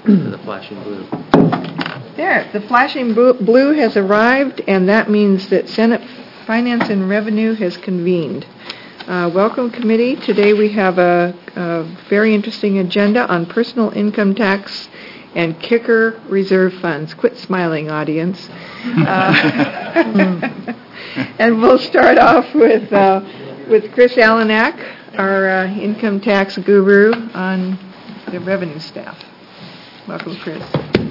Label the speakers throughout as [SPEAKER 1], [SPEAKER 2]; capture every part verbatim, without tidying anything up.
[SPEAKER 1] The flashing blue.
[SPEAKER 2] There, the flashing blue has arrived, and that means that Senate Finance and Revenue has convened. Uh, welcome, committee. Today we have a, a very interesting agenda on personal income tax and kicker reserve funds. Quit smiling, audience. Uh, and we'll start off with uh, with Chris Alenak, our uh, income tax guru on the revenue staff. Welcome, Chris.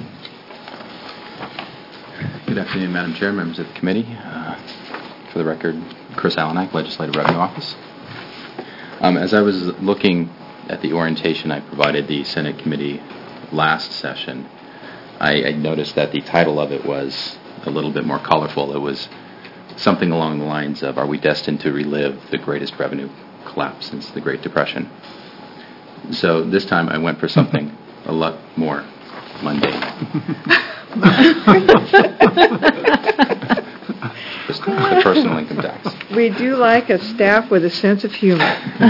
[SPEAKER 3] Good afternoon, Madam Chair, members of the committee. Uh, for the record, Chris Alenak, Legislative Revenue Office. Um, as I was looking at the orientation I provided the Senate committee last session, I, I noticed that the title of it was a little bit more colorful. It was something along the lines of, "Are we destined to relive the greatest revenue collapse since the Great Depression?" So this time I went for something a lot more mundane. Just the personal income tax.
[SPEAKER 2] We do like a staff with a sense of humor.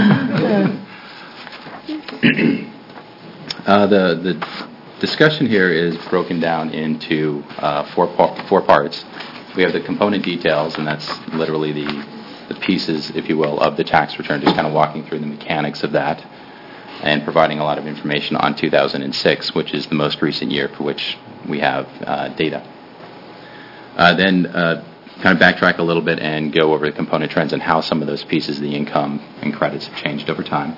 [SPEAKER 3] uh, the the discussion here is broken down into uh, four par- four parts. We have the component details, and that's literally the the pieces, if you will, of the tax return, just kind of walking through the mechanics of that, and providing a lot of information on two thousand six, which is the most recent year for which we have uh, data. Uh, then uh, kind of backtrack a little bit and go over the component trends and how some of those pieces of the income and credits have changed over time.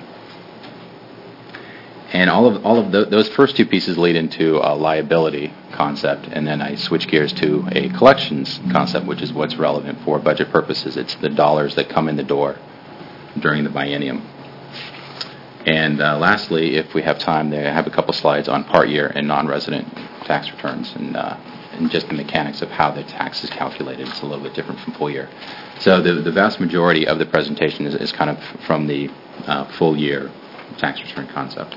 [SPEAKER 3] And all of all of the, those first two pieces lead into a liability concept, and then I switch gears to a collections concept, which is what's relevant for budget purposes. It's the dollars that come in the door during the biennium. And uh, lastly, if we have time, I have a couple slides on part year and non-resident tax returns, and, uh, and just the mechanics of how the tax is calculated. It's a little bit different from full year. So the, the vast majority of the presentation is, is kind of from the uh, full year tax return concept.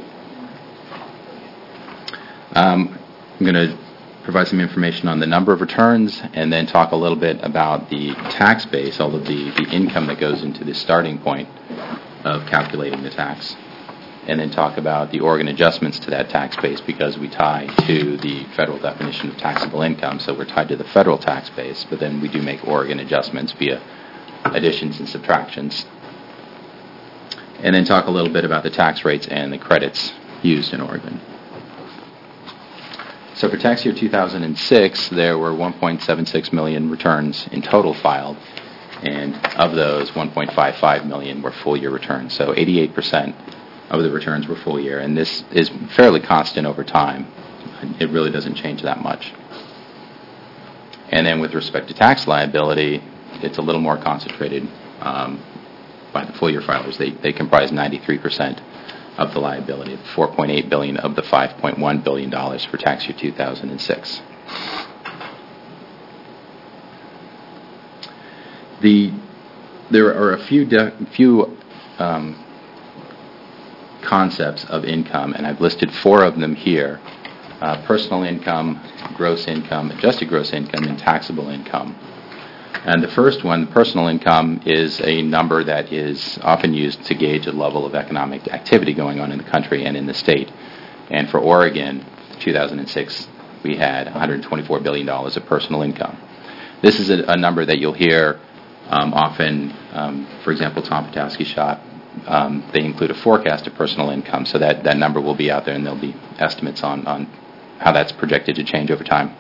[SPEAKER 3] Um, I'm going to provide some information on the number of returns, and then talk a little bit about the tax base, all of the, the income that goes into the starting point of calculating the tax. And then talk about the Oregon adjustments to that tax base, because we tie to the federal definition of taxable income, so we're tied to the federal tax base, but then we do make Oregon adjustments via additions and subtractions. And then talk a little bit about the tax rates and the credits used in Oregon. So for tax year two thousand six, there were one point seven six million returns in total filed, and of those, one point five five million were full year returns, so eighty-eight percent of the returns were full year, and this is fairly constant over time. It really doesn't change that much. And then with respect to tax liability, it's a little more concentrated um, by the full year filers. They, they comprise ninety-three percent of the liability, four point eight billion dollars of the five point one billion dollars for tax year two thousand six. The, there are a few, de- few um, concepts of income, and I've listed four of them here. Uh, personal income, gross income, adjusted gross income, and taxable income. And the first one, personal income, is a number that is often used to gauge a level of economic activity going on in the country and in the state. And for Oregon, two thousand six, we had one hundred twenty-four billion dollars of personal income. This is a, a number that you'll hear um, often, um, for example, Tom Patowski's shop. Um, they include a forecast of personal income, so that, that number will be out there, and there'll be estimates on, on how that's projected to change over time.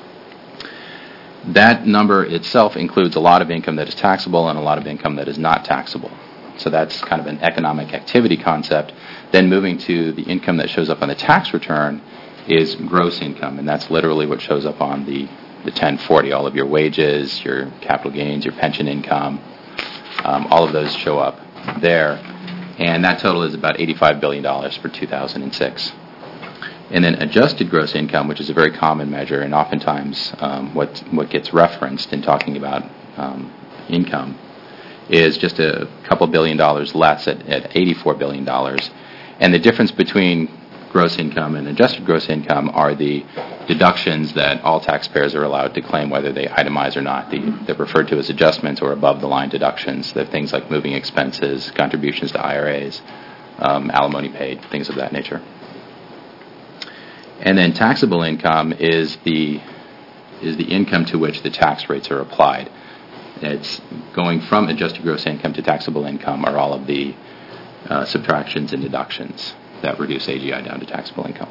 [SPEAKER 3] That number itself includes a lot of income that is taxable and a lot of income that is not taxable. So that's kind of an economic activity concept. Then moving to the income that shows up on the tax return is gross income, and that's literally what shows up on the, the ten forty. All of your wages, your capital gains, your pension income, um, all of those show up there, and that total is about eighty-five billion dollars for two thousand six. And then adjusted gross income, which is a very common measure, and oftentimes um, what what gets referenced in talking about um, income, is just a couple billion dollars less at, at eighty-four billion dollars. And the difference between gross income and adjusted gross income are the deductions that all taxpayers are allowed to claim, whether they itemize or not. The, they're referred to as adjustments or above-the-line deductions. They're things like moving expenses, contributions to I R As, um, alimony paid, things of that nature. And then taxable income is the is the income to which the tax rates are applied. It's going from adjusted gross income to taxable income are all of the uh, subtractions and deductions that reduce A G I down to taxable income.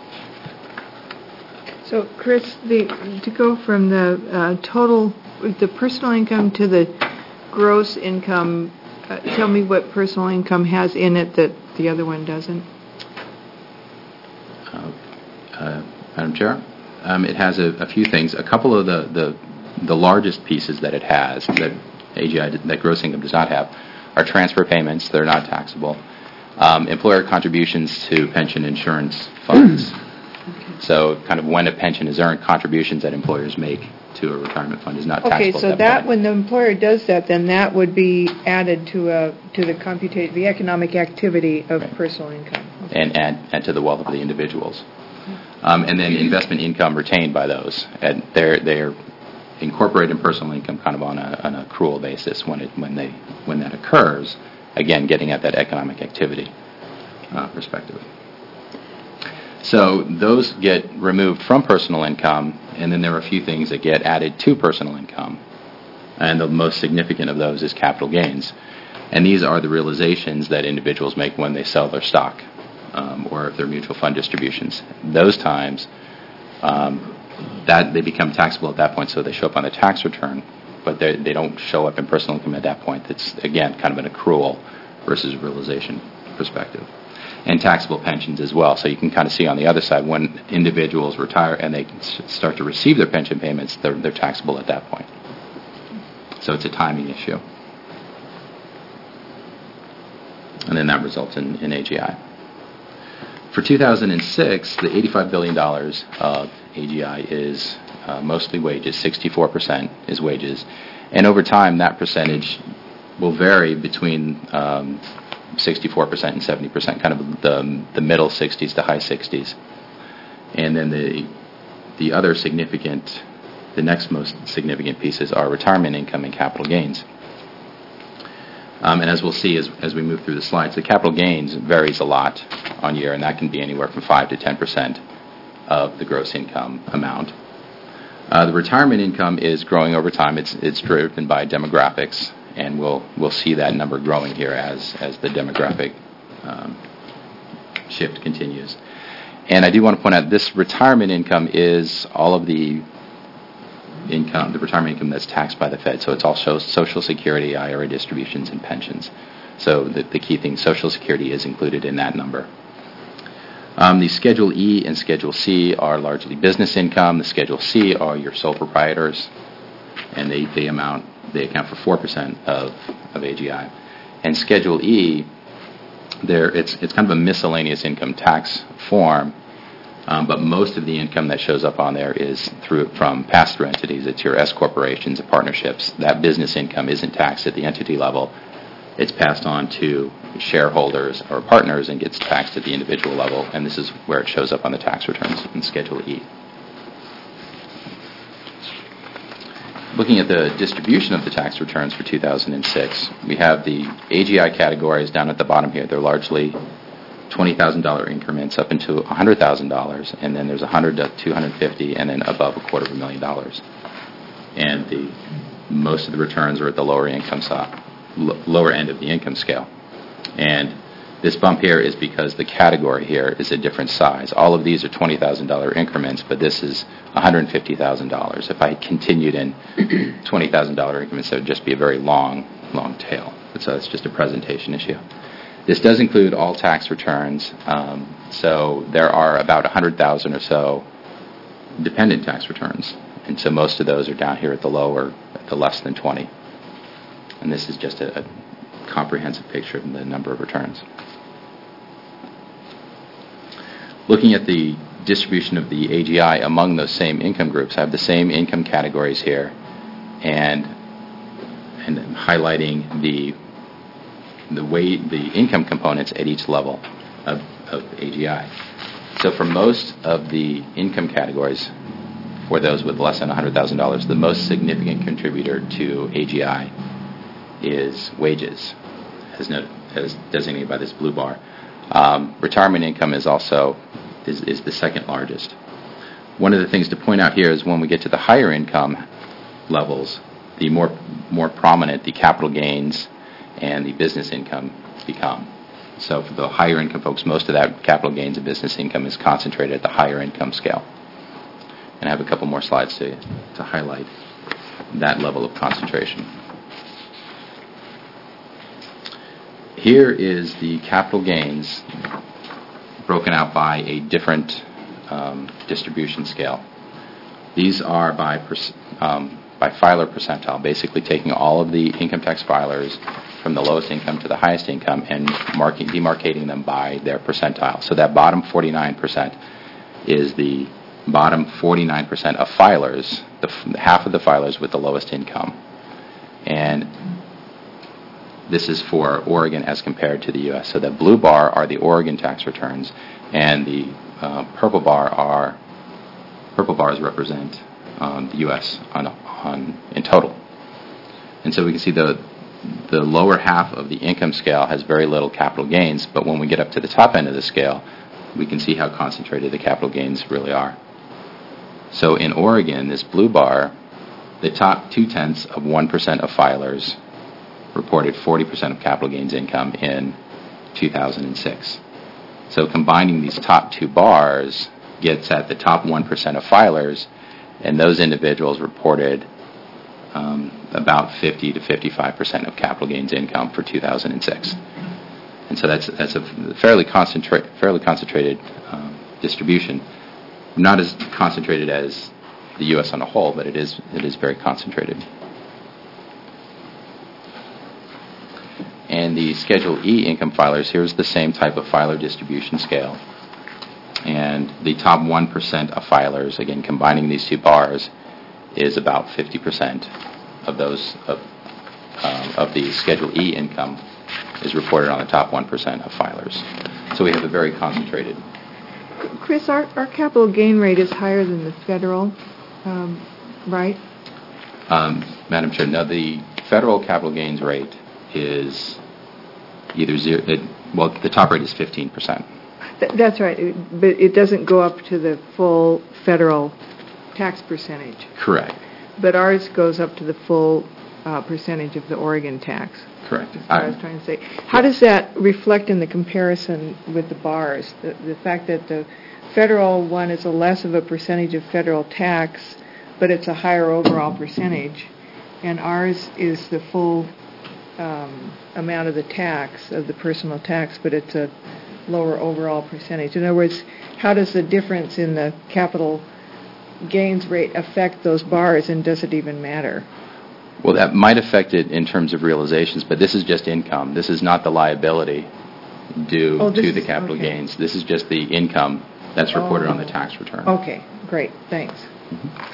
[SPEAKER 2] So, Chris, the, to go from the uh, total, the personal income to the gross income, uh, tell me what personal income has in it that the other one doesn't.
[SPEAKER 3] Uh, uh, Madam Chair, um, it has a, a few things. A couple of the, the the largest pieces that it has that A G I that gross income does not have are transfer payments. They're not taxable. Um, employer contributions to pension insurance funds. So kind of when a pension is earned, contributions that employers make to a retirement fund is not taxable.
[SPEAKER 2] Okay, so
[SPEAKER 3] at that,
[SPEAKER 2] that
[SPEAKER 3] point.
[SPEAKER 2] when the employer does that, then that would be added to a to the computation, the economic activity of
[SPEAKER 3] Right.
[SPEAKER 2] personal income. Okay.
[SPEAKER 3] and, and and to the wealth of the individuals. Um, and then investment income retained by those, and they're they're incorporated in personal income kind of on a on an accrual basis when it when they when that occurs. Again, getting at that economic activity uh, perspective. So those get removed from personal income, and then there are a few things that get added to personal income. And the most significant of those is capital gains. And these are the realizations that individuals make when they sell their stock um, or if they're mutual fund distributions. Those times, um, that they become taxable at that point, so they show up on the tax return, but they they don't show up in personal income at that point. It's, again, kind of an accrual versus realization perspective. And taxable pensions as well. So you can kind of see on the other side when individuals retire and they start to receive their pension payments, they're, they're taxable at that point. So it's a timing issue. And then that results in, in A G I. For two thousand six, the eighty-five billion dollars of A G I is uh, mostly wages, sixty-four percent is wages. And over time, that percentage will vary between um, sixty-four percent and seventy percent, kind of the the middle sixties to high sixties. And then the the other significant, the next most significant pieces are retirement income and capital gains. Um, and as we'll see as as we move through the slides, the capital gains varies a lot on year, and that can be anywhere from five to ten percent of the gross income amount. Uh, the retirement income is growing over time. It's it's driven by demographics. And we'll we'll see that number growing here as as the demographic um, shift continues. And I do want to point out this retirement income is all of the income, the retirement income that's taxed by the Fed. So it's all Social Security, I R A distributions, and pensions. So the, the key thing, Social Security is included in that number. Um, the Schedule E and Schedule C are largely business income. The Schedule C are your sole proprietors, and they, they amount they account for four percent of, of A G I. And Schedule E, there it's it's kind of a miscellaneous income tax form, um, but most of the income that shows up on there is through from pass-through entities. It's your S corporations and partnerships. That business income isn't taxed at the entity level. It's passed on to shareholders or partners and gets taxed at the individual level, and this is where it shows up on the tax returns in Schedule E. Looking at the distribution of the tax returns for two thousand six, we have the A G I categories down at the bottom here. They're largely twenty thousand dollars increments up into one hundred thousand dollars, and then there's one hundred thousand to two hundred fifty thousand dollars, and then above a quarter of a million dollars. And the most of the returns are at the lower income side, l- lower end of the income scale. And this bump here is because the category here is a different size. All of these are twenty thousand dollars increments, but this is one hundred fifty thousand dollars. If I continued in twenty thousand dollars increments, that would just be a very long, long tail. So it's just a presentation issue. This does include all tax returns. Um, so there are about one hundred thousand or so dependent tax returns. And so most of those are down here at the lower, at the less than twenty. And this is just a, a comprehensive picture of the number of returns. Looking at the distribution of the A G I among those same income groups, I have the same income categories here, and and I'm highlighting the the way the income components at each level of, of A G I. So for most of the income categories, for those with less than one hundred thousand dollars, the most significant contributor to A G I is wages, as, noted, as designated by this blue bar. Um, retirement income is also is, is the second largest. One of the things to point out here is when we get to the higher income levels, the more more prominent the capital gains and the business income become. So for the higher income folks, most of that capital gains and business income is concentrated at the higher income scale. And I have a couple more slides to, to highlight that level of concentration. Here is the capital gains broken out by a different um, distribution scale. These are by pers- um, by filer percentile, basically taking all of the income tax filers from the lowest income to the highest income and marking, demarcating them by their percentile. So that bottom forty-nine percent is the bottom forty-nine percent of filers, the f- half of the filers with the lowest income. And this is for Oregon as compared to the U S. So the blue bar are the Oregon tax returns, and the uh, purple bar are purple bars represent um, the U S on, on in total. And so we can see the the lower half of the income scale has very little capital gains, but when we get up to the top end of the scale, we can see how concentrated the capital gains really are. So in Oregon, this blue bar, the top two-tenths of one percent of filers reported forty percent of capital gains income in two thousand six. So combining these top two bars gets at the top one percent of filers, and those individuals reported um, about fifty to fifty-five percent of capital gains income for two thousand six. And so that's that's a fairly, concentra- fairly concentrated um, distribution. Not as concentrated as the U S on a whole, but it is it is very concentrated. And the Schedule E income filers, here's the same type of filer distribution scale. And the top one percent of filers, again, combining these two bars, is about fifty percent of those of, um, of the Schedule E income is reported on the top one percent of filers. So we have a very concentrated.
[SPEAKER 2] Chris, our, our capital gain rate is higher than the federal, um, right?
[SPEAKER 3] Um, Madam Chair, no, the federal capital gains rate is either zero, it, well, the top rate is fifteen percent.
[SPEAKER 2] Th- that's right, it, but it doesn't go up to the full federal tax percentage.
[SPEAKER 3] Correct.
[SPEAKER 2] But ours goes up to the full uh, percentage of the Oregon tax.
[SPEAKER 3] Correct.
[SPEAKER 2] That's what I was trying to say. How does that reflect in the comparison with the bars? The, the fact that the federal one is a less of a percentage of federal tax, but it's a higher overall percentage, and ours is the full um, amount of the tax, of the personal tax, but it's a lower overall percentage. In other words, how does the difference in the capital gains rate affect those bars, and does it even matter?
[SPEAKER 3] Well, that might affect it in terms of realizations, but this is just income. This is not the liability due
[SPEAKER 2] oh,
[SPEAKER 3] to the
[SPEAKER 2] is,
[SPEAKER 3] capital
[SPEAKER 2] okay.
[SPEAKER 3] gains. This is just the income that's reported oh. on the tax return.
[SPEAKER 2] Okay, great. Thanks.
[SPEAKER 3] Mm-hmm.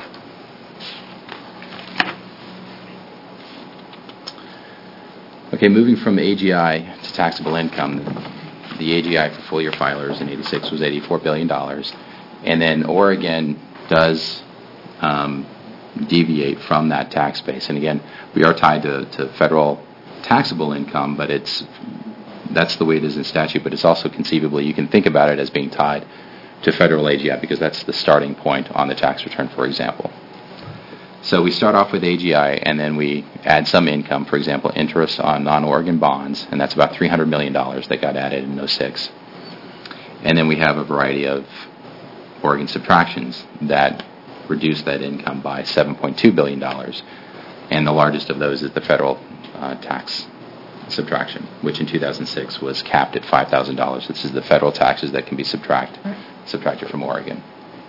[SPEAKER 3] Okay, moving from A G I to taxable income, the A G I for full-year filers in eighty-six was eighty-four billion dollars, and then Oregon does um, deviate from that tax base. And again, we are tied to, to federal taxable income, but it's that's the way it is in statute, but it's also conceivably, you can think about it as being tied to federal A G I because that's the starting point on the tax return, for example. So we start off with A G I, and then we add some income, for example, interest on non-Oregon bonds, and that's about three hundred million dollars that got added in oh six. And then we have a variety of Oregon subtractions that reduce that income by seven point two billion dollars. And the largest of those is the federal uh, tax subtraction, which in two thousand six was capped at five thousand dollars. This is the federal taxes that can be subtract, subtracted from Oregon.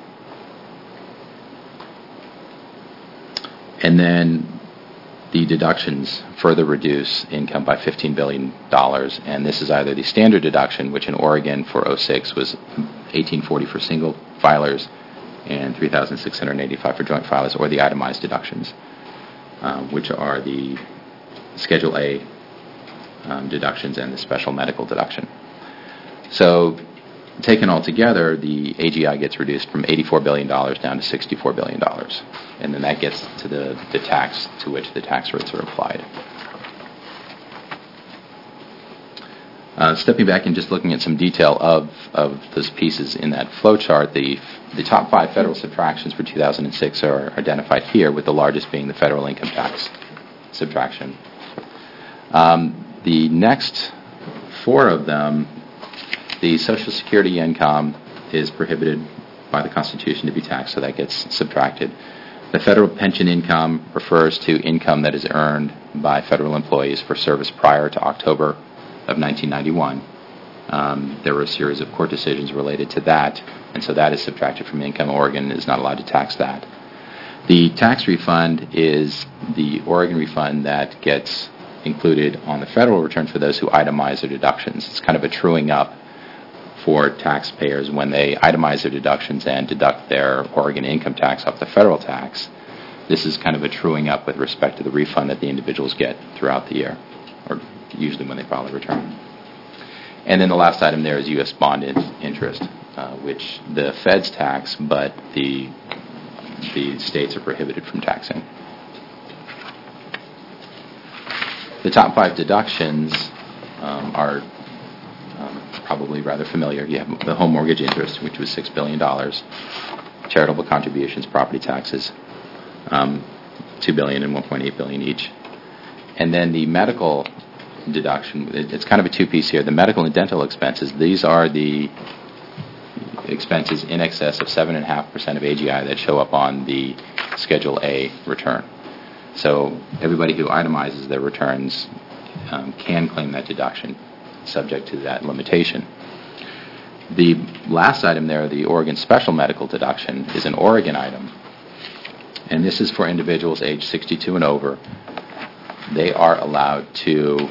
[SPEAKER 3] And then the deductions further reduce income by fifteen billion dollars, and this is either the standard deduction, which in Oregon for oh six was eighteen forty for single filers and three thousand six hundred eighty-five for joint filers, or the itemized deductions, uh, which are the Schedule A um, deductions and the special medical deduction. So taken all together, the A G I gets reduced from eighty-four billion dollars down to sixty-four billion dollars. And then that gets to the, the tax to which the tax rates are applied. Uh, stepping back and just looking at some detail of, of those pieces in that flow chart, the, the top five federal subtractions for two thousand six are identified here, with the largest being the federal income tax subtraction. Um, the next four of them, the Social Security income is prohibited by the Constitution to be taxed, so that gets subtracted. The federal pension income refers to income that is earned by federal employees for service prior to October of nineteen ninety-one. Um, there were a series of court decisions related to that, and so that is subtracted from income. Oregon is not allowed to tax that. The tax refund is the Oregon refund that gets included on the federal return for those who itemize their deductions. It's kind of a truing up for taxpayers when they itemize their deductions and deduct their Oregon income tax off the federal tax. This is kind of a truing up with respect to the refund that the individuals get throughout the year, or usually when they file a return. And then the last item there is U S bond in- interest, uh, which the feds tax, but the the states are prohibited from taxing. The top five deductions um, are um, probably rather familiar. You have the home mortgage interest, which was six billion dollars, charitable contributions, property taxes, um, two billion dollars and one point eight billion dollars each. And then the medical deduction, it's kind of a two-piece here. The medical and dental expenses, these are the expenses in excess of seven point five percent of A G I that show up on the Schedule A return. So everybody who itemizes their returns um, can claim that deduction, subject to that limitation. The last item there, the Oregon Special Medical Deduction, is an Oregon item, and this is for individuals age sixty-two and over. They are allowed to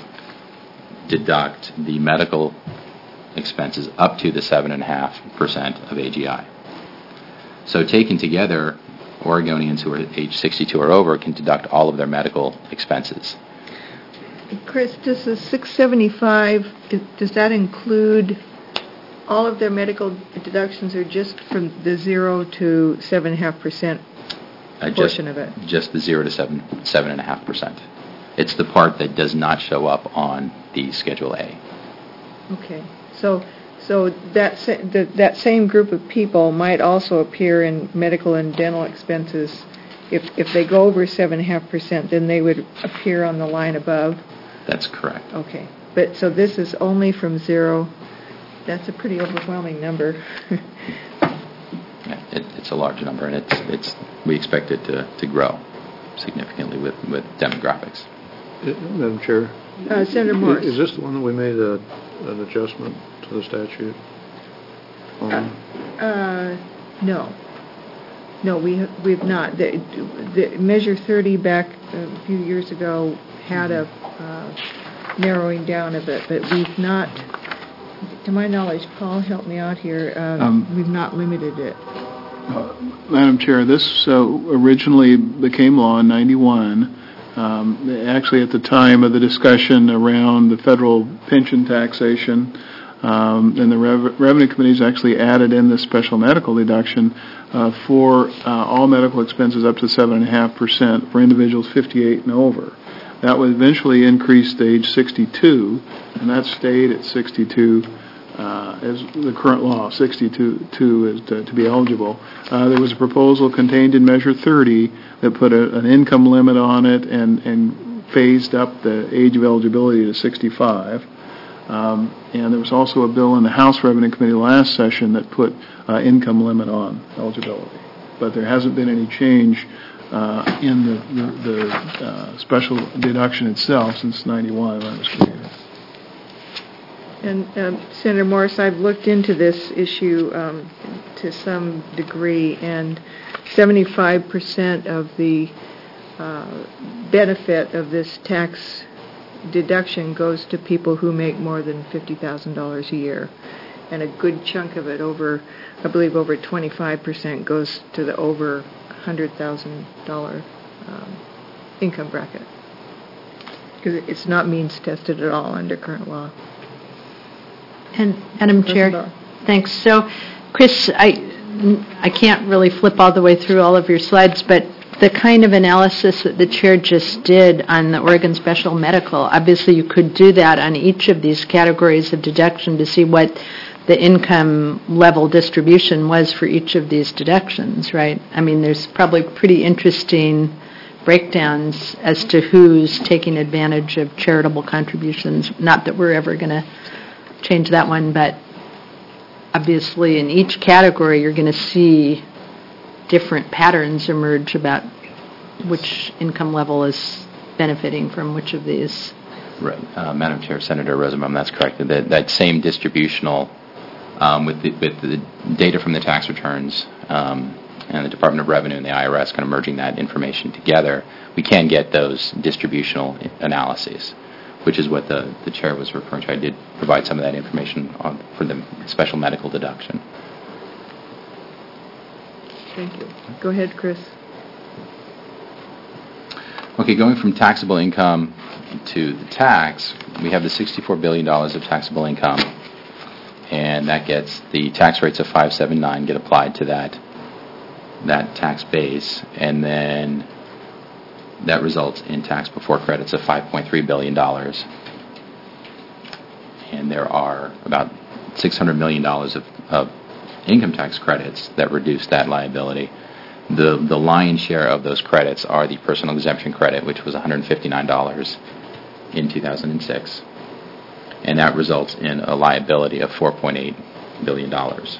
[SPEAKER 3] deduct the medical expenses up to the seven point five percent of A G I. So taken together, Oregonians who are age sixty-two or over can deduct all of their medical expenses.
[SPEAKER 2] Chris, does the six seventy-five, does that include all of their medical deductions, or just from the zero to seven point five percent
[SPEAKER 3] uh,
[SPEAKER 2] portion
[SPEAKER 3] just,
[SPEAKER 2] of it?
[SPEAKER 3] Just the zero to seven, seven point five percent. It's the part that does not show up on the Schedule A.
[SPEAKER 2] Okay. So so that sa- the, that same group of people might also appear in medical and dental expenses. If if they go over seven point five percent, then they would appear on the line above?
[SPEAKER 3] That's correct.
[SPEAKER 2] Okay. But so this is only from zero. That's a pretty overwhelming number.
[SPEAKER 3] Yeah, it, it's a large number, and it's it's we expect it to, to grow significantly with, with demographics.
[SPEAKER 1] Uh, Madam Chair.
[SPEAKER 2] Uh, Senator Morris.
[SPEAKER 1] Is this the one that we made a, an adjustment to the statute on?
[SPEAKER 2] Uh, uh, no. No, we ha- we've not. The, the Measure thirty back a few years ago had a uh, narrowing down of it, but we've not, to my knowledge, Paul, help me out here, uh,
[SPEAKER 4] Um,
[SPEAKER 2] we've not limited it.
[SPEAKER 4] Uh, Madam Chair, this uh, originally became law in ninety-one. Um, actually, at the time of the discussion around the federal pension taxation, um, and the Rev- Revenue Committees actually added in this special medical deduction uh, for uh, all medical expenses up to seven point five percent for individuals fifty-eight and over. That would eventually increase to age sixty-two, and that stayed at sixty-two. Uh, as the current law, sixty-two two is to, to be eligible. Uh, there was a proposal contained in Measure thirty that put a, an income limit on it and, and phased up the age of eligibility to sixty-five. Um, and there was also a bill in the House Revenue Committee last session that put uh, income limit on eligibility. But there hasn't been any change uh, in the, the, the uh, special deduction itself since ninety-one when it was created.
[SPEAKER 2] And um, Senator Morris, I've looked into this issue um, to some degree, and seventy-five percent of the uh, benefit of this tax deduction goes to people who make more than fifty thousand dollars a year. And a good chunk of it, over, I believe over twenty-five percent, goes to the over one hundred thousand dollars um, income bracket. Because it's not means tested at all under current law.
[SPEAKER 5] And Madam Chair, thanks. So, Chris, I, I can't really flip all the way through all of your slides, but the kind of analysis that the chair just did on the Oregon Special Medical, obviously you could do that on each of these categories of deduction to see what the income level distribution was for each of these deductions, right? I mean, there's probably pretty interesting breakdowns as to who's taking advantage of charitable contributions. Not that we're ever going to change that one, but obviously in each category you're going to see different patterns emerge about which income level is benefiting from which of these.
[SPEAKER 3] Right. Uh, Madam Chair, Senator Rosenbaum, that's correct. That, that same distributional um, with, the, with the data from the tax returns um, and the Department of Revenue and the I R S kind of merging that information together, we can get those distributional analyses, which is what the, the chair was referring to. I did provide some of that information on, for the special medical deduction.
[SPEAKER 2] Thank you. Go ahead, Chris.
[SPEAKER 3] Okay, going from taxable income to the tax, we have the sixty-four billion dollars of taxable income, and that gets the tax rates of five seventy-nine get applied to that that tax base, and then that results in tax before credits of five point three billion dollars. And there are about six hundred million dollars of, of income tax credits that reduce that liability. The the lion's share of those credits are the personal exemption credit, which was one hundred fifty-nine dollars in two thousand six. And that results in a liability of four point eight billion dollars.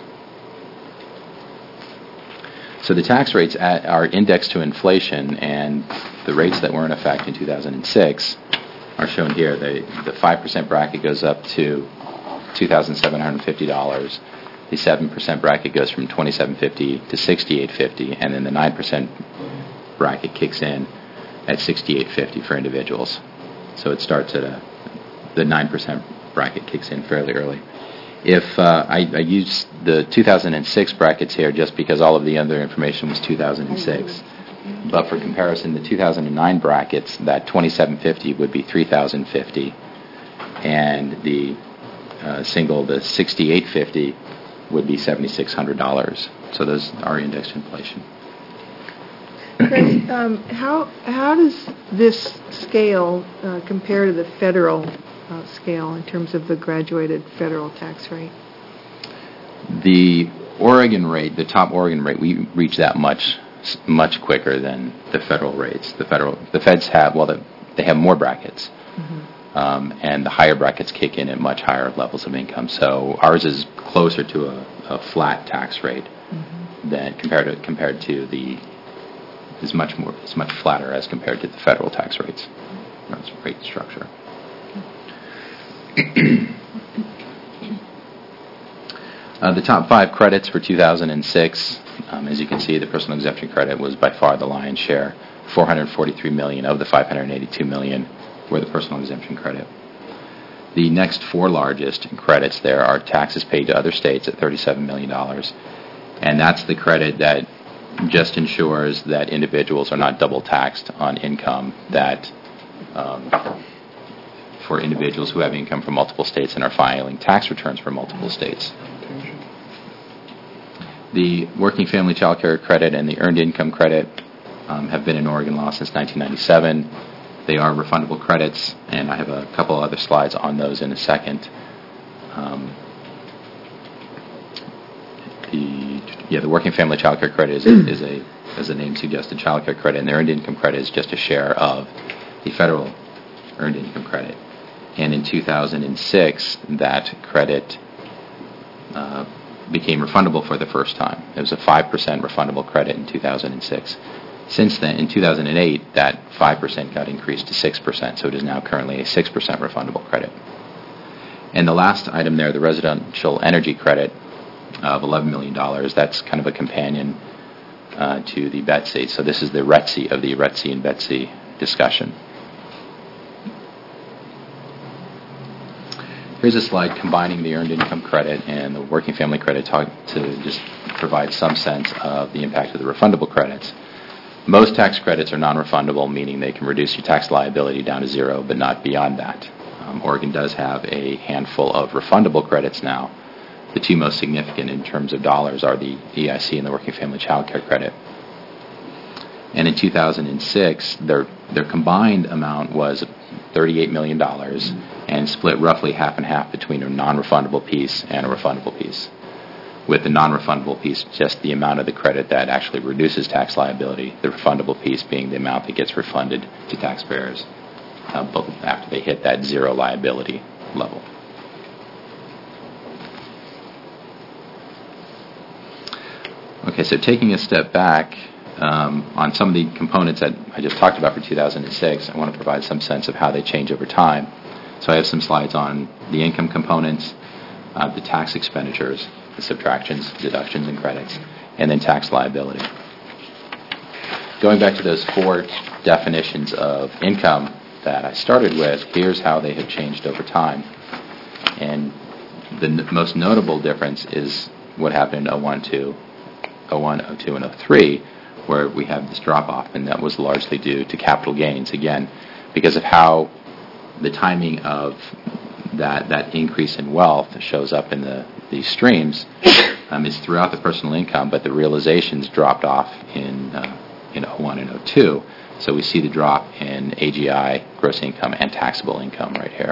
[SPEAKER 3] So the tax rates at, are indexed to inflation, and the rates that were in effect in two thousand six are shown here. The, the five percent bracket goes up to two thousand seven hundred fifty dollars. The seven percent bracket goes from twenty-seven fifty to sixty-eight fifty, and then the nine percent bracket kicks in at sixty-eight fifty for individuals. So it starts at a, the nine percent bracket kicks in fairly early. If uh, I, I use the two thousand six brackets here just because all of the other information was two thousand six, but for comparison, the two thousand nine brackets, that twenty-seven fifty would be three thousand fifty, and the uh, single, the sixty-eight fifty, would be seven thousand six hundred dollars. So those are indexed to inflation.
[SPEAKER 2] Chris, um, how how does this scale uh, compare to the federal uh, scale in terms of the graduated federal tax rate?
[SPEAKER 3] The Oregon rate, the top Oregon rate, we reach that much much quicker than the federal rates. The federal, the feds have, well, the, they have more brackets. Mm-hmm. Um, and the higher brackets kick in at much higher levels of income. So ours is closer to a, a flat tax rate mm-hmm. than compared to compared to the is much more is much flatter as compared to the federal tax rates. That's rate structure. uh, the top five credits for two thousand six, um, as you can see, the personal exemption credit was by far the lion's share, four hundred forty-three million of the five hundred eighty-two million. Were the personal exemption credit. The next four largest credits there are taxes paid to other states at thirty-seven million dollars, and that's the credit that just ensures that individuals are not double taxed on income that um, for individuals who have income from multiple states and are filing tax returns for multiple states. The working family child care credit and the earned income credit um, have been in Oregon law since nineteen ninety-seven. They are refundable credits, and I have a couple other slides on those in a second. Um, the yeah, the working family child care credit is a, is a, as the name suggested, child care credit, and the earned income credit is just a share of the federal earned income credit. And in two thousand six, that credit uh, became refundable for the first time. It was a five percent refundable credit in two thousand six. Since then, in two thousand eight, that five percent got increased to six percent, so it is now currently a six percent refundable credit. And the last item there, the residential energy credit of eleven million dollars, that's kind of a companion uh, to the B E T S I. So this is the R E T S I of the R E T S I and B E T S I discussion. Here's a slide combining the earned income credit and the working family credit talk to just provide some sense of the impact of the refundable credits. Most tax credits are non-refundable, meaning they can reduce your tax liability down to zero, but not beyond that. Um, Oregon does have a handful of refundable credits now. The two most significant in terms of dollars are the E I C and the Working Family Child Care Credit. And in two thousand six, their their combined amount was thirty-eight million dollars and split roughly half and half between a non-refundable piece and a refundable piece, with the non-refundable piece just the amount of the credit that actually reduces tax liability, the refundable piece being the amount that gets refunded to taxpayers uh, after they hit that zero liability level. Okay, so taking a step back, Um, on some of the components that I just talked about for two thousand six, I want to provide some sense of how they change over time. So I have some slides on the income components, uh, the tax expenditures, the subtractions, deductions, and credits, and then tax liability. Going back to those four definitions of income that I started with, here's how they have changed over time. And the n- most notable difference is what happened in oh one, oh one, oh two, and oh three, where we have this drop-off, and that was largely due to capital gains, again, because of how the timing of that that increase in wealth shows up in the these streams. Um, is throughout the personal income, but the realizations dropped off in uh, in oh one and oh two, so we see the drop in A G I, gross income, and taxable income right here.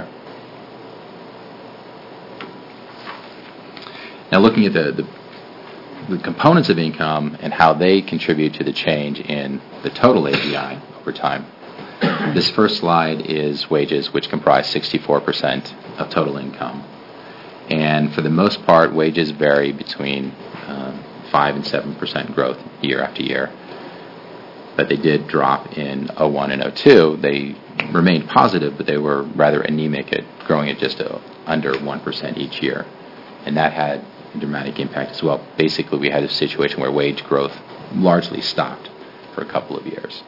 [SPEAKER 3] Now looking at the, the the components of income and how they contribute to the change in the total A G I over time. This first slide is wages, which comprise sixty-four percent of total income. And for the most part, wages vary between um, five and seven percent growth year after year. But they did drop in oh one and oh two. They remained positive, but they were rather anemic at growing at just uh, under one percent each year. And that had dramatic impact as well. Basically, we had a situation where wage growth largely stopped for a couple of years.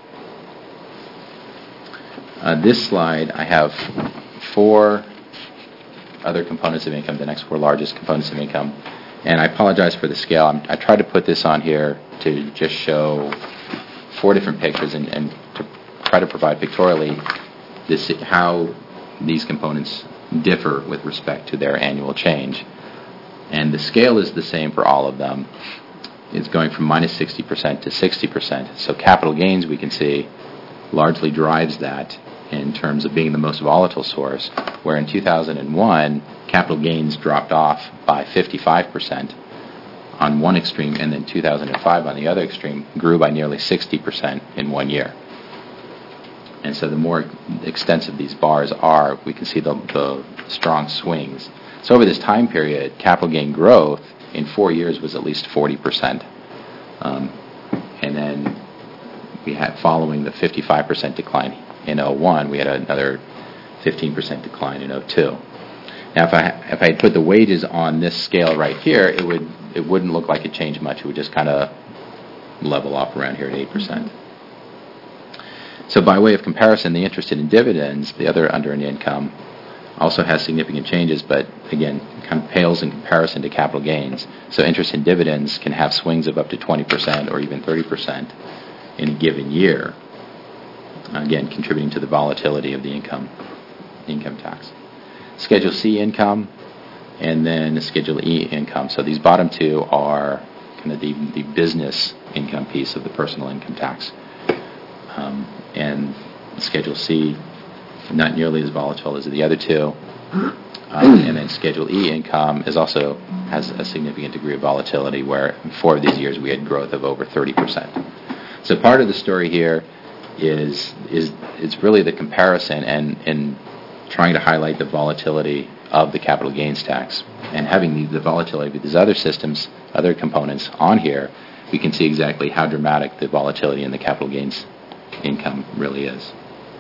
[SPEAKER 3] Uh, this slide, I have four other components of income, the next four largest components of income, and I apologize for the scale. I'm, I tried to put this on here to just show four different pictures and, and to try to provide pictorially this, how these components differ with respect to their annual change. And the scale is the same for all of them. It's going from minus sixty percent to sixty percent. So capital gains, we can see, largely drives that in terms of being the most volatile source, where in two thousand one, capital gains dropped off by fifty-five percent on one extreme, and then two thousand five on the other extreme grew by nearly sixty percent in one year. And so the more extensive these bars are, we can see the, the strong swings. So over this time period, capital gain growth in four years was at least forty percent. Um, and then we had, following the fifty-five percent decline in oh one, we had another fifteen percent decline in oh two. Now, if I if I had put the wages on this scale right here, it would it wouldn't look like it changed much. It would just kind of level off around here at eight percent. So by way of comparison, the interest in dividends, the other under-earned income, also has significant changes, but again, kind of pales in comparison to capital gains. So interest in dividends can have swings of up to twenty percent or even thirty percent in a given year, again, contributing to the volatility of the income income tax. Schedule C income, and then Schedule E income. So these bottom two are kind of the, the business income piece of the personal income tax. Um, and Schedule C, not nearly as volatile as the other two. Um, and then Schedule E income is also has a significant degree of volatility, where in four of these years we had growth of over thirty percent. So part of the story here is is it's really the comparison and in trying to highlight the volatility of the capital gains tax. And having the, the volatility of these other systems, other components on here, we can see exactly how dramatic the volatility in the capital gains income really is.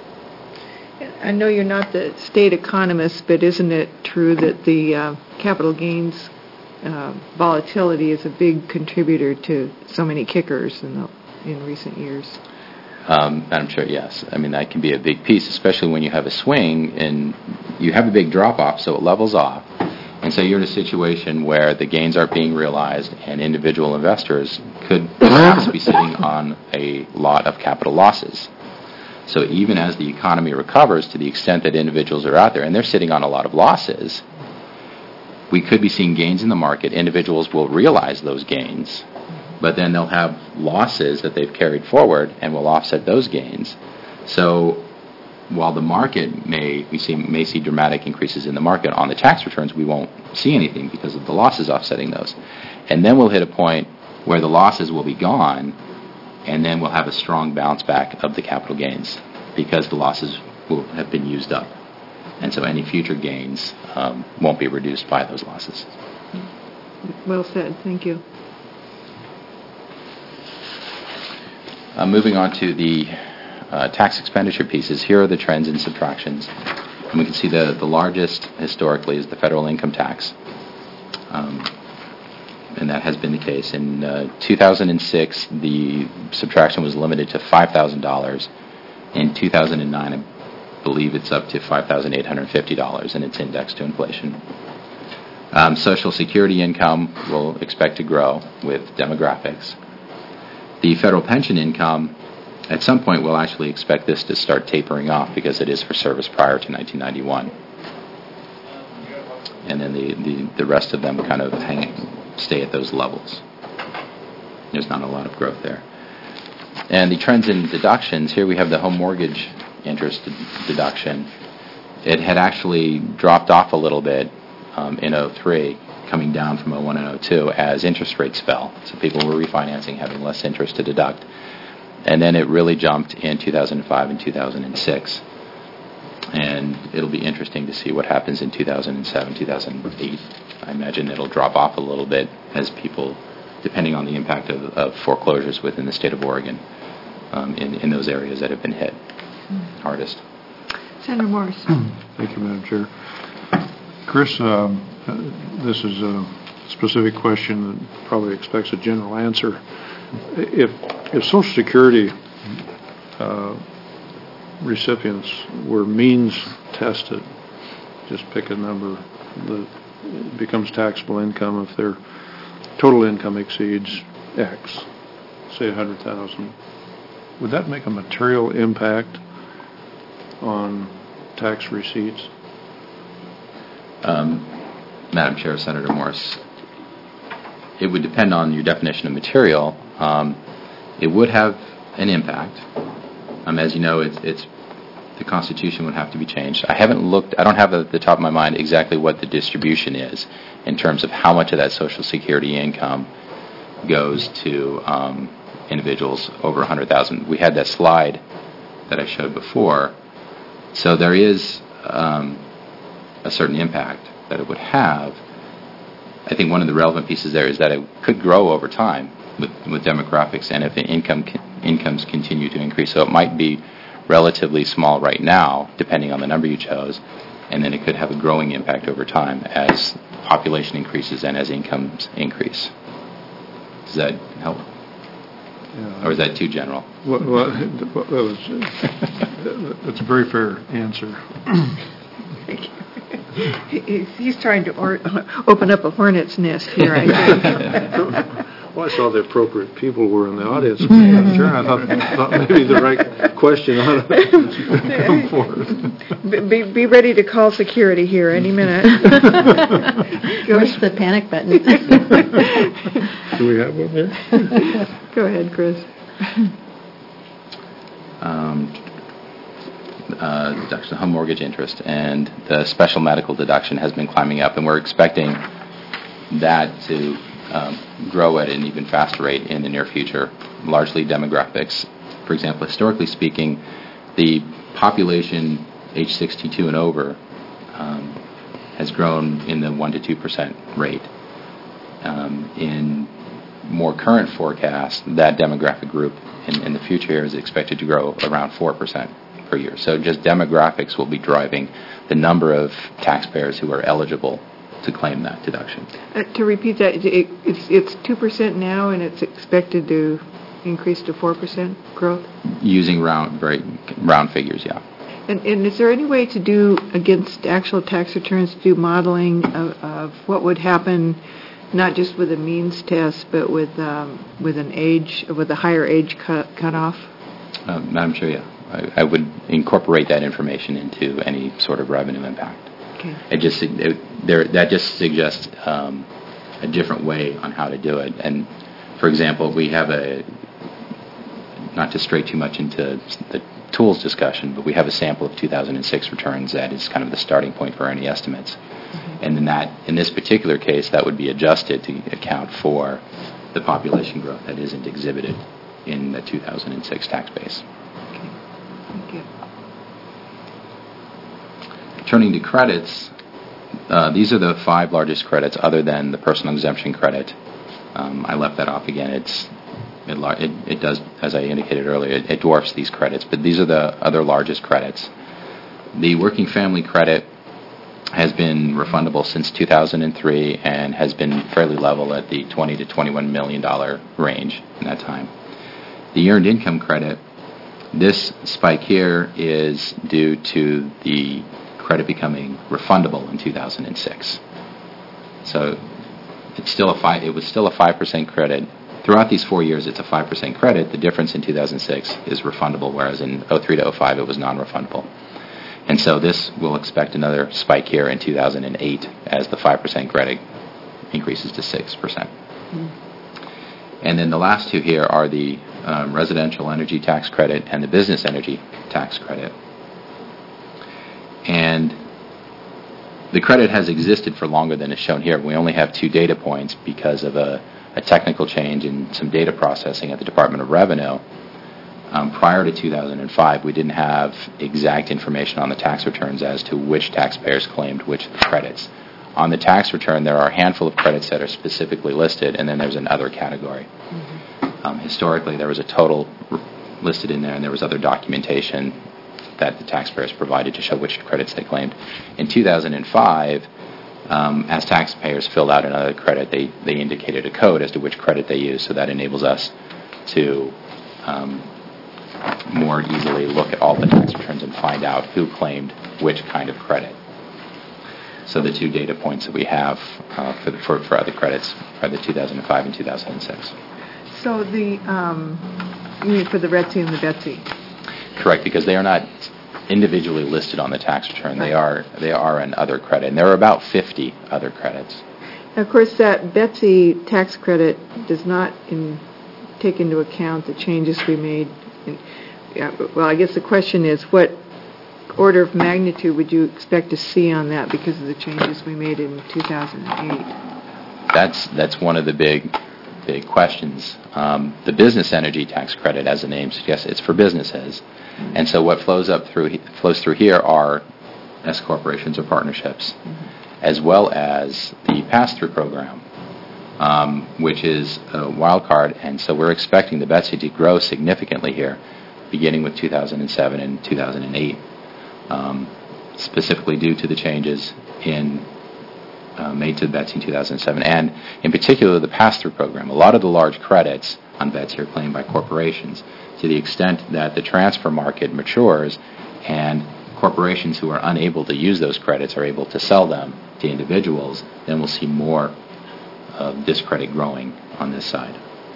[SPEAKER 2] I know you're not the state economist, but isn't it true that the uh, capital gains uh, volatility is a big contributor to so many kickers in the, in recent years?
[SPEAKER 3] Um, I'm sure, yes. I mean, that can be a big piece, especially when you have a swing and you have a big drop-off, so it levels off. And so you're in a situation where the gains aren't being realized and individual investors could perhaps be sitting on a lot of capital losses. So even as the economy recovers, to the extent that individuals are out there and they're sitting on a lot of losses, we could be seeing gains in the market. Individuals will realize those gains, but then they'll have losses that they've carried forward and will offset those gains. So while the market may we see may see dramatic increases in the market on the tax returns, we won't see anything because of the losses offsetting those. And then we'll hit a point where the losses will be gone, and then we'll have a strong bounce back of the capital gains because the losses will have been used up. And so any future gains um, won't be reduced by those losses.
[SPEAKER 2] Well said. Thank you.
[SPEAKER 3] Uh, moving on to the uh, tax expenditure pieces, here are the trends and subtractions. And we can see the, the largest historically is the federal income tax. Um, and that has been the case. In uh, two thousand six, the subtraction was limited to five thousand dollars. In two thousand nine, I believe it's up to five thousand eight hundred fifty dollars, and it's indexed to inflation. Um, Social Security income will expect to grow with demographics. The federal pension income, at some point, we'll actually expect this to start tapering off because it is for service prior to nineteen ninety-one. And then the, the, the rest of them kind of hang, stay at those levels. There's not a lot of growth there. And the trends in deductions, here we have the home mortgage interest deduction. It had actually dropped off a little bit um, in oh three, coming down from oh one and oh two as interest rates fell. So people were refinancing, having less interest to deduct. And then it really jumped in two thousand five and two thousand six. And it'll be interesting to see what happens in two thousand seven, two thousand eight. I imagine it'll drop off a little bit as people, depending on the impact of, of foreclosures within the state of Oregon um, in, in those areas that have been hit hardest.
[SPEAKER 2] Senator Morris.
[SPEAKER 1] Thank you, Madam Chair. Chris, um, uh, this is a specific question that probably expects a general answer. If if Social Security uh, recipients were means tested, just pick a number that becomes taxable income if their total income exceeds X, say one hundred thousand dollars, would that make a material impact on tax receipts?
[SPEAKER 3] Um, Madam Chair, Senator Morris, it would depend on your definition of material. Um, it would have an impact. Um, as you know, it's, it's the Constitution would have to be changed. I haven't looked, I don't have at the top of my mind exactly what the distribution is in terms of how much of that Social Security income goes to um, individuals over one hundred thousand dollars. We had that slide that I showed before. So there is um, a certain impact that it would have. I think one of the relevant pieces there is that it could grow over time with, with demographics and if the income incomes continue to increase. So it might be relatively small right now, depending on the number you chose, and then it could have a growing impact over time as population increases and as incomes increase. Does that help?
[SPEAKER 1] Yeah.
[SPEAKER 3] Or is that too general?
[SPEAKER 1] Well, well, that was, that's a very fair answer.
[SPEAKER 2] He- He's trying to or, open up a hornet's nest here, I think.
[SPEAKER 1] Well, I saw the appropriate people were in the audience. Madam Chair, I thought, thought maybe the right question ought to come forth.
[SPEAKER 2] Be, be ready to call security here any minute.
[SPEAKER 5] Where's the panic button?
[SPEAKER 1] Do we have one there?
[SPEAKER 2] Go ahead, Chris.
[SPEAKER 3] Um, uh, deduction of home mortgage interest and the special medical deduction has been climbing up, and we're expecting that to um, grow at an even faster rate in the near future, largely demographics. For example, historically speaking, the population age sixty-two and over um, has grown in the one to two percent rate. Um, in more current forecasts, that demographic group in, in the future year is expected to grow around four percent per year. So just demographics will be driving the number of taxpayers who are eligible to claim that deduction.
[SPEAKER 2] Uh, to repeat that, it, it's it's two percent now, and it's expected to increase to four percent growth?
[SPEAKER 3] Using round, very round figures, yeah.
[SPEAKER 2] And, and is there any way to do, against actual tax returns, to do modeling of, of what would happen, not just with a means test, but with um, with an age, with a higher age cut cutoff?
[SPEAKER 3] Uh, Madam Chair, yeah. I, I would incorporate that information into any sort of revenue impact.
[SPEAKER 2] Okay.
[SPEAKER 3] It just it, there that just suggests um, a different way on how to do it, and for example, we have a, not to stray too much into the tools discussion, but we have a sample of two thousand six returns that is kind of the starting point for any estimates. Mm-hmm. And in that, in this particular case, that would be adjusted to account for the population growth that isn't exhibited in the two thousand six tax base.
[SPEAKER 2] Okay. Thank you.
[SPEAKER 3] Turning to credits, uh, these are the five largest credits other than the personal exemption credit. Um, I left that off again. It's it, it, it does, as I indicated earlier, it, it dwarfs these credits, but these are the other largest credits. The working family credit has been refundable since two thousand three and has been fairly level at the twenty to twenty-one million dollars range in that time. The earned income credit, this spike here is due to the credit becoming refundable in two thousand six. So it's still a five, it was still a five percent credit. Throughout these four years, it's a five percent credit. The difference in two thousand six is refundable, whereas in oh three to oh five, it was non-refundable. And so this will expect another spike here in two thousand eight as the five percent credit increases to six percent. Mm-hmm. And then the last two here are the um, residential energy tax credit and the business energy tax credit. And the credit has existed for longer than is shown here. We only have two data points because of a, a technical change in some data processing at the Department of Revenue. Um, prior to two thousand five, we didn't have exact information on the tax returns as to which taxpayers claimed which credits. On the tax return, there are a handful of credits that are specifically listed, and then there's an other category. Mm-hmm. Um, historically, there was a total r- listed in there, and there was other documentation that the taxpayers provided to show which credits they claimed. In two thousand five, um, as taxpayers filled out another credit, they, they indicated a code as to which credit they used, so that enables us to um, more easily look at all the tax returns and find out who claimed which kind of credit. So the two data points that we have uh, for, the, for for other credits are the two thousand five and two thousand six.
[SPEAKER 2] So the, um, you mean for the R E T C and the B E T C?
[SPEAKER 3] Correct, because they are not individually listed on the tax return. They are they are an other credit, and there are about fifty other credits.
[SPEAKER 2] Now, of course, that B E T C tax credit does not in, take into account the changes we made. In, yeah, well, I guess the question is, what order of magnitude would you expect to see on that because of the changes we made in two thousand eight?
[SPEAKER 3] That's that's one of the big big questions. Um, the business energy tax credit, as the name suggests, it's for businesses, mm-hmm. and so what flows up through flows through here are S corporations or partnerships, mm-hmm. as well as the pass-through program, um, which is a wild card, and so we're expecting the B E T C to grow significantly here, beginning with two thousand seven and two thousand eight. Um, specifically due to the changes in uh, made to the B E T C in two thousand seven, and in particular the pass-through program. A lot of the large credits on B E T C are claimed by corporations. To the extent that the transfer market matures and corporations who are unable to use those credits are able to sell them to individuals, then we'll see more of this credit growing on this side.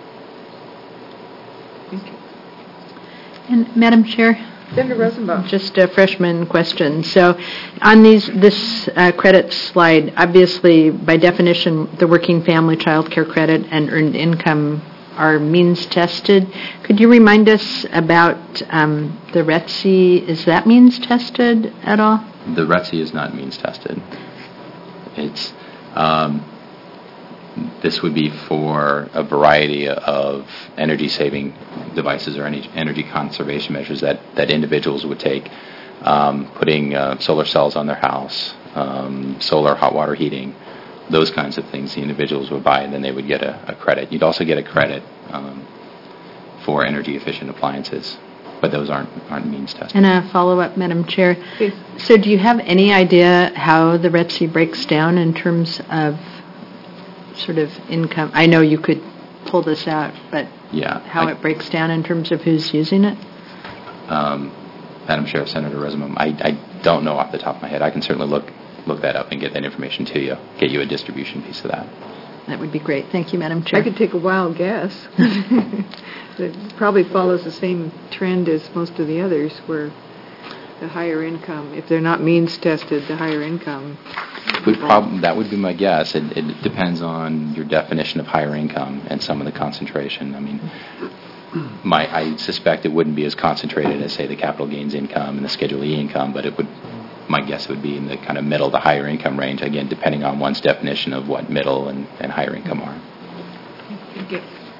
[SPEAKER 2] Thank you.
[SPEAKER 5] And Madam Chair?
[SPEAKER 2] Senator Rosenbaum.
[SPEAKER 5] Just a freshman question. So on these this uh, credit slide, obviously, by definition, the working family child care credit and earned income are means tested. Could you remind us about um, the R E T C? Is that means tested at all?
[SPEAKER 3] The R E T C is not means tested. It's um, this would be for a variety of energy-saving devices or any energy conservation measures that, that individuals would take, um, putting uh, solar cells on their house, um, solar hot water heating, those kinds of things the individuals would buy, and then they would get a, a credit. You'd also get a credit um, for energy-efficient appliances, but those aren't aren't means tested.
[SPEAKER 5] And a follow-up, Madam Chair.
[SPEAKER 2] Please.
[SPEAKER 5] So do you have any idea how the R E T C breaks down in terms of sort of income? I know you could pull this out, but
[SPEAKER 3] yeah,
[SPEAKER 5] how
[SPEAKER 3] I,
[SPEAKER 5] it breaks down in terms of who's using it?
[SPEAKER 3] Um, Madam Chair, Senator Rosenbaum, I, I don't know off the top of my head. I can certainly look look that up and get that information to you, get you a distribution piece of that.
[SPEAKER 5] That would be great. Thank you, Madam Chair.
[SPEAKER 2] I could take a wild guess. It probably follows the same trend as most of the others, where the higher income. If they're not means tested, the higher income.
[SPEAKER 3] Would prob- that would be my guess. It, it depends on your definition of higher income and some of the concentration. I mean, my I suspect it wouldn't be as concentrated as, say, the capital gains income and the Schedule E income, but it would. My guess would be in the kind of middle to higher income range, again, depending on one's definition of what middle and, and higher income are.
[SPEAKER 2] Thank you.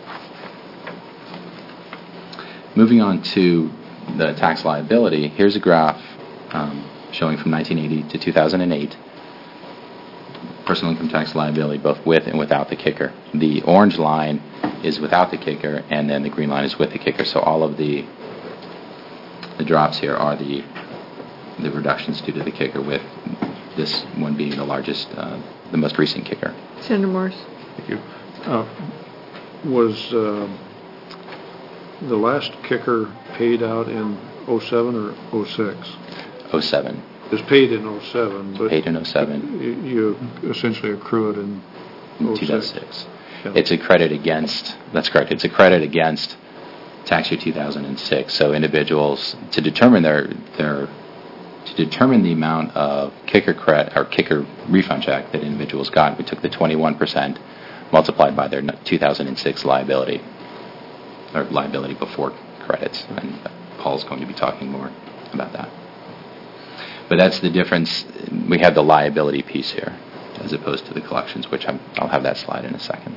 [SPEAKER 3] Moving on to the tax liability, here's a graph um, showing from nineteen eighty to two thousand eight, personal income tax liability both with and without the kicker. The orange line is without the kicker, and then the green line is with the kicker. So all of the the drops here are the the reductions due to the kicker, with this one being the largest, uh, the most recent kicker.
[SPEAKER 2] Senator Morse.
[SPEAKER 1] Thank you. Uh, Was uh, the last kicker paid out in oh seven or oh six?
[SPEAKER 3] oh seven.
[SPEAKER 1] It was paid in oh seven, but...
[SPEAKER 3] Paid in oh seven.
[SPEAKER 1] You you essentially accrue it in oh six.
[SPEAKER 3] two thousand six.
[SPEAKER 1] Yeah.
[SPEAKER 3] It's a credit against, that's correct, it's a credit against tax year two thousand six. So individuals, to determine their, their to determine the amount of kicker credit or kicker refund check that individuals got, we took the twenty-one percent multiplied by their two thousand six liability, or liability before credits. And Paul's going to be talking more about that. But that's the difference. We have the liability piece here, as opposed to the collections, which I'm, I'll have that slide in a second.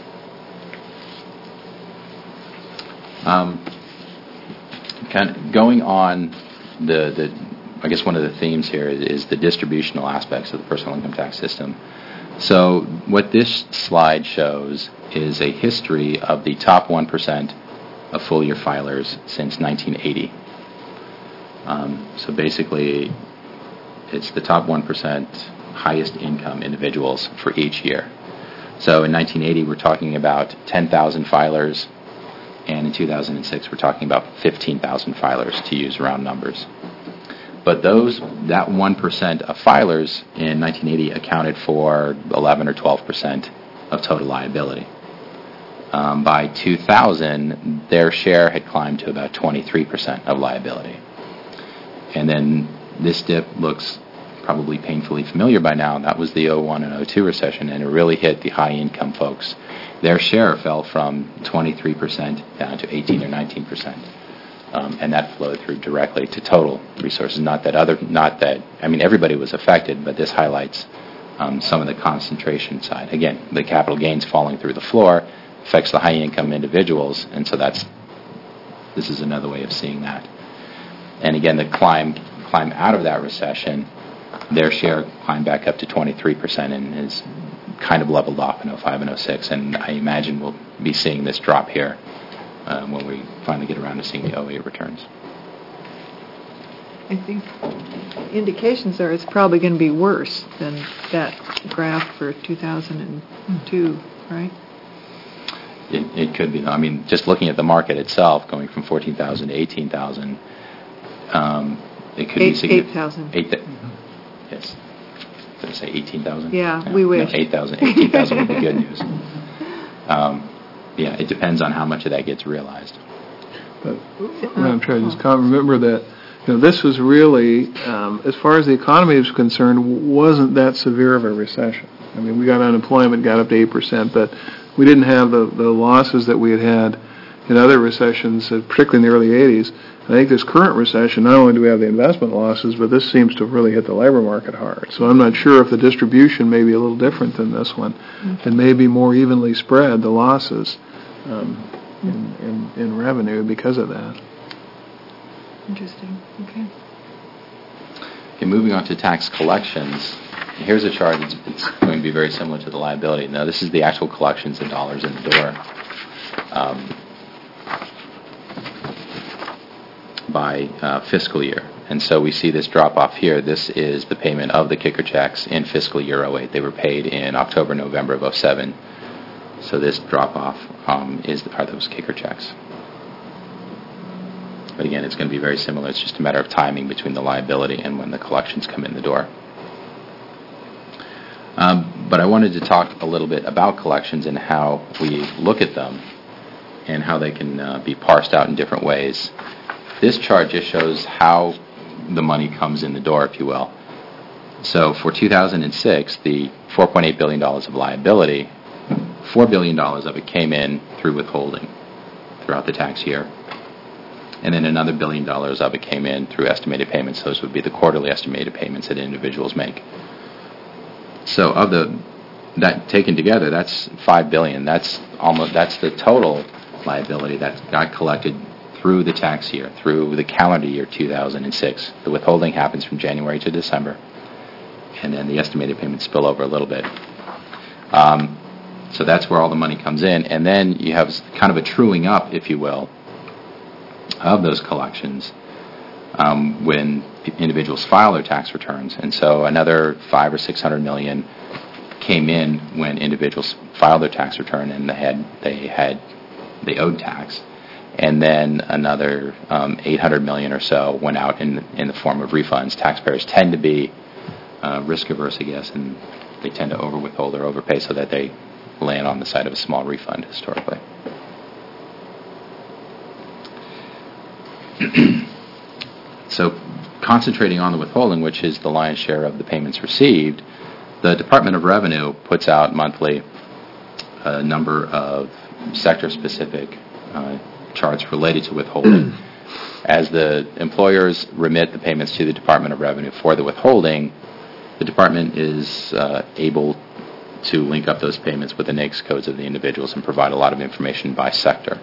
[SPEAKER 3] Um, kind of going on the, the, I guess one of the themes here is, is the distributional aspects of the personal income tax system. So what this slide shows is a history of the top one percent of full-year filers since nineteen eighty. Um, so basically, it's the top one percent highest income individuals for each year. So in nineteen eighty, we're talking about ten thousand filers, and in two thousand six, we're talking about fifteen thousand filers, to use round numbers. But those, that one percent of filers in nineteen eighty accounted for eleven or twelve percent of total liability. Um, by two thousand, their share had climbed to about twenty-three percent of liability. And then this dip looks probably painfully familiar by now. That was the oh one and oh two recession, and it really hit the high-income folks. Their share fell from twenty-three percent down to eighteen or nineteen percent. Um, and that flowed through directly to total resources. Not that other, not that, I mean, everybody was affected, but this highlights um, some of the concentration side. Again, the capital gains falling through the floor affects the high-income individuals, and so that's, this is another way of seeing that. And again, the climb, climb out of that recession, their share climbed back up to twenty-three percent and has kind of leveled off in oh five and oh six, and I imagine we'll be seeing this drop here Uh, when we finally get around to seeing the oh eight returns.
[SPEAKER 2] I think indications are it's probably going to be worse than that graph for two thousand two, right?
[SPEAKER 3] It, it could be. I mean, just looking at the market itself, going from fourteen thousand to eighteen thousand, um, it could
[SPEAKER 2] eight,
[SPEAKER 3] be significant.
[SPEAKER 2] eight thousand.
[SPEAKER 3] Eight th- yes. Did I say eighteen thousand?
[SPEAKER 2] Yeah,
[SPEAKER 3] no,
[SPEAKER 2] we wish.
[SPEAKER 3] No, eight thousand. eighteen thousand would be good news. Um, Yeah, it depends on how much of that gets realized.
[SPEAKER 4] But, Madam Chair, I just can't remember that, you know, this was really, um, as far as the economy is concerned, wasn't that severe of a recession. I mean, we got unemployment, got up to eight percent, but we didn't have the, the losses that we had had in other recessions, uh, particularly in the early eighties. I think this current recession, not only do we have the investment losses, but this seems to have really hit the labor market hard. So I'm not sure if the distribution may be a little different than this one. Mm-hmm. It may be more evenly spread, the losses. Um, in, in, in revenue because of that.
[SPEAKER 2] Interesting. Okay.
[SPEAKER 3] Okay, moving on to tax collections. Here's a chart that's it's going to be very similar to the liability. Now, this is the actual collections in dollars in the door um, by uh, fiscal year. And so we see this drop off here. This is the payment of the kicker checks in fiscal year oh eight. They were paid in October, November of oh seven. So this drop-off um, is the, are those kicker checks. But again, it's going to be very similar. It's just a matter of timing between the liability and when the collections come in the door. Um, but I wanted to talk a little bit about collections and how we look at them and how they can uh, be parsed out in different ways. This chart just shows how the money comes in the door, if you will. So for two thousand six, the four point eight billion dollars of liability, four billion dollars of it came in through withholding throughout the tax year. And then another billion dollars of it came in through estimated payments. Those would be the quarterly estimated payments that individuals make. So of the that taken together, that's five billion dollars. That's almost that's the total liability that got collected through the tax year, through the calendar year two thousand six. The withholding happens from January to December, and then the estimated payments spill over a little bit. Um, so that's where all the money comes in, and then you have kind of a truing up, if you will, of those collections um, when individuals file their tax returns. And so another five or six hundred million came in when individuals filed their tax return and they had they had they owed tax, and then another um, eight hundred million or so went out in in the form of refunds. Taxpayers tend to be uh, risk averse, I guess, and they tend to over withhold or overpay so that they land on the side of a small refund historically. So concentrating on the withholding, which is the lion's share of the payments received, the Department of Revenue puts out monthly a number of sector-specific uh, charts related to withholding. As the employers remit the payments to the Department of Revenue for the withholding, the department is uh, able to link up those payments with the N A I C S codes of the individuals and provide a lot of information by sector.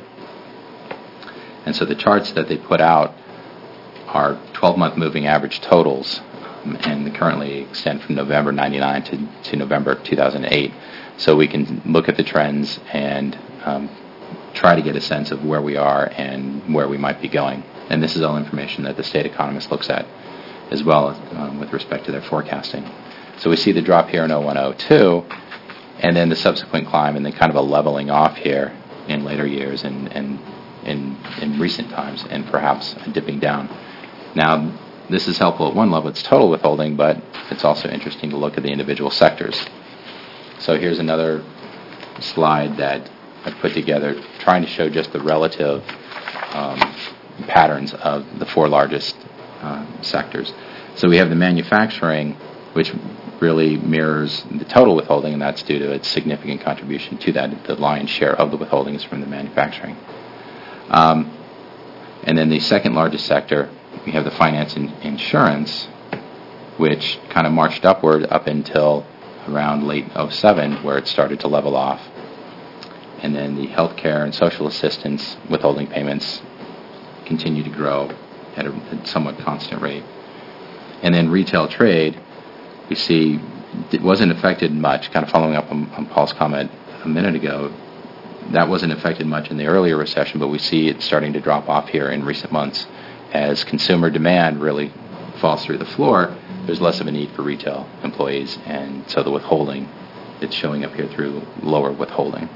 [SPEAKER 3] And so the charts that they put out are twelve-month moving average totals, um, and they currently extend from November ninety-nine to, to November two thousand eight. So we can look at the trends and um, try to get a sense of where we are and where we might be going. And this is all information that the state economist looks at as well um, with respect to their forecasting. So we see the drop here in oh one oh two, and then the subsequent climb, and then kind of a leveling off here in later years and, and in, in recent times, and perhaps a dipping down. Now, this is helpful at one level. It's total withholding, but it's also interesting to look at the individual sectors. So here's another slide that I put together trying to show just the relative um, patterns of the four largest uh, sectors. So we have the manufacturing, which really mirrors the total withholding, and that's due to its significant contribution to that. The lion's share of the withholding is from the manufacturing. Um, and then the second largest sector, we have the finance and insurance, which kind of marched upward up until around late oh seven, where it started to level off. And then the healthcare and social assistance withholding payments continue to grow at a, a somewhat constant rate. And then retail trade, we see it wasn't affected much, kind of following up on, on Paul's comment a minute ago. That wasn't affected much in the earlier recession, but we see it starting to drop off here in recent months. As consumer demand really falls through the floor, there's less of a need for retail employees, and so the withholding, it's showing up here through lower withholding.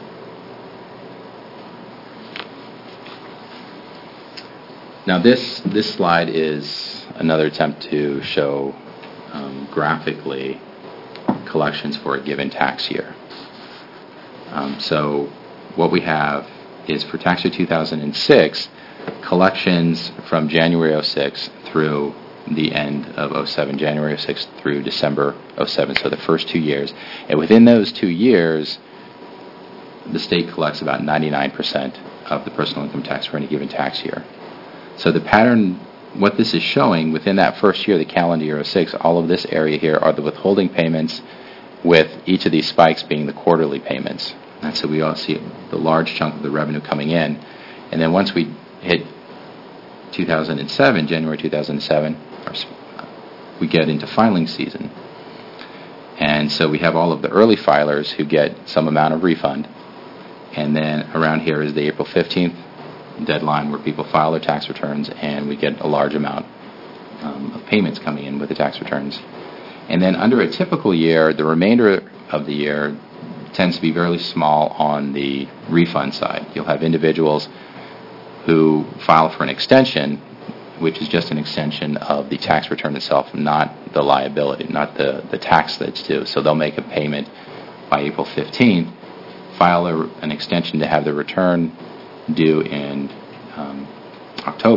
[SPEAKER 3] Now this this slide is another attempt to show um, graphically collections for a given tax year. Um, so what we have is for tax year two thousand six, collections from January oh six through the end of oh seven, January oh six through December oh seven, so the first two years. And within those two years, the state collects about ninety-nine percent of the personal income tax for any given tax year. So the pattern, what this is showing, within that first year, the calendar year oh six, all of this area here are the withholding payments, with each of these spikes being the quarterly payments. And so we all see the large chunk of the revenue coming in. And then once we hit two thousand seven, January two thousand seven, we get into filing season. And so we have all of the early filers who get some amount of refund. And then around here is the April fifteenth deadline where people file their tax returns, and we get a large amount um, of payments coming in with the tax returns. And then under a typical year, the remainder of the year tends to be very small on the refund side. You'll have individuals who file for an extension, which is just an extension of the tax return itself, not the liability, not the, the tax that's due. So they'll make a payment by April fifteenth, file a, an extension to have the return due in um, October,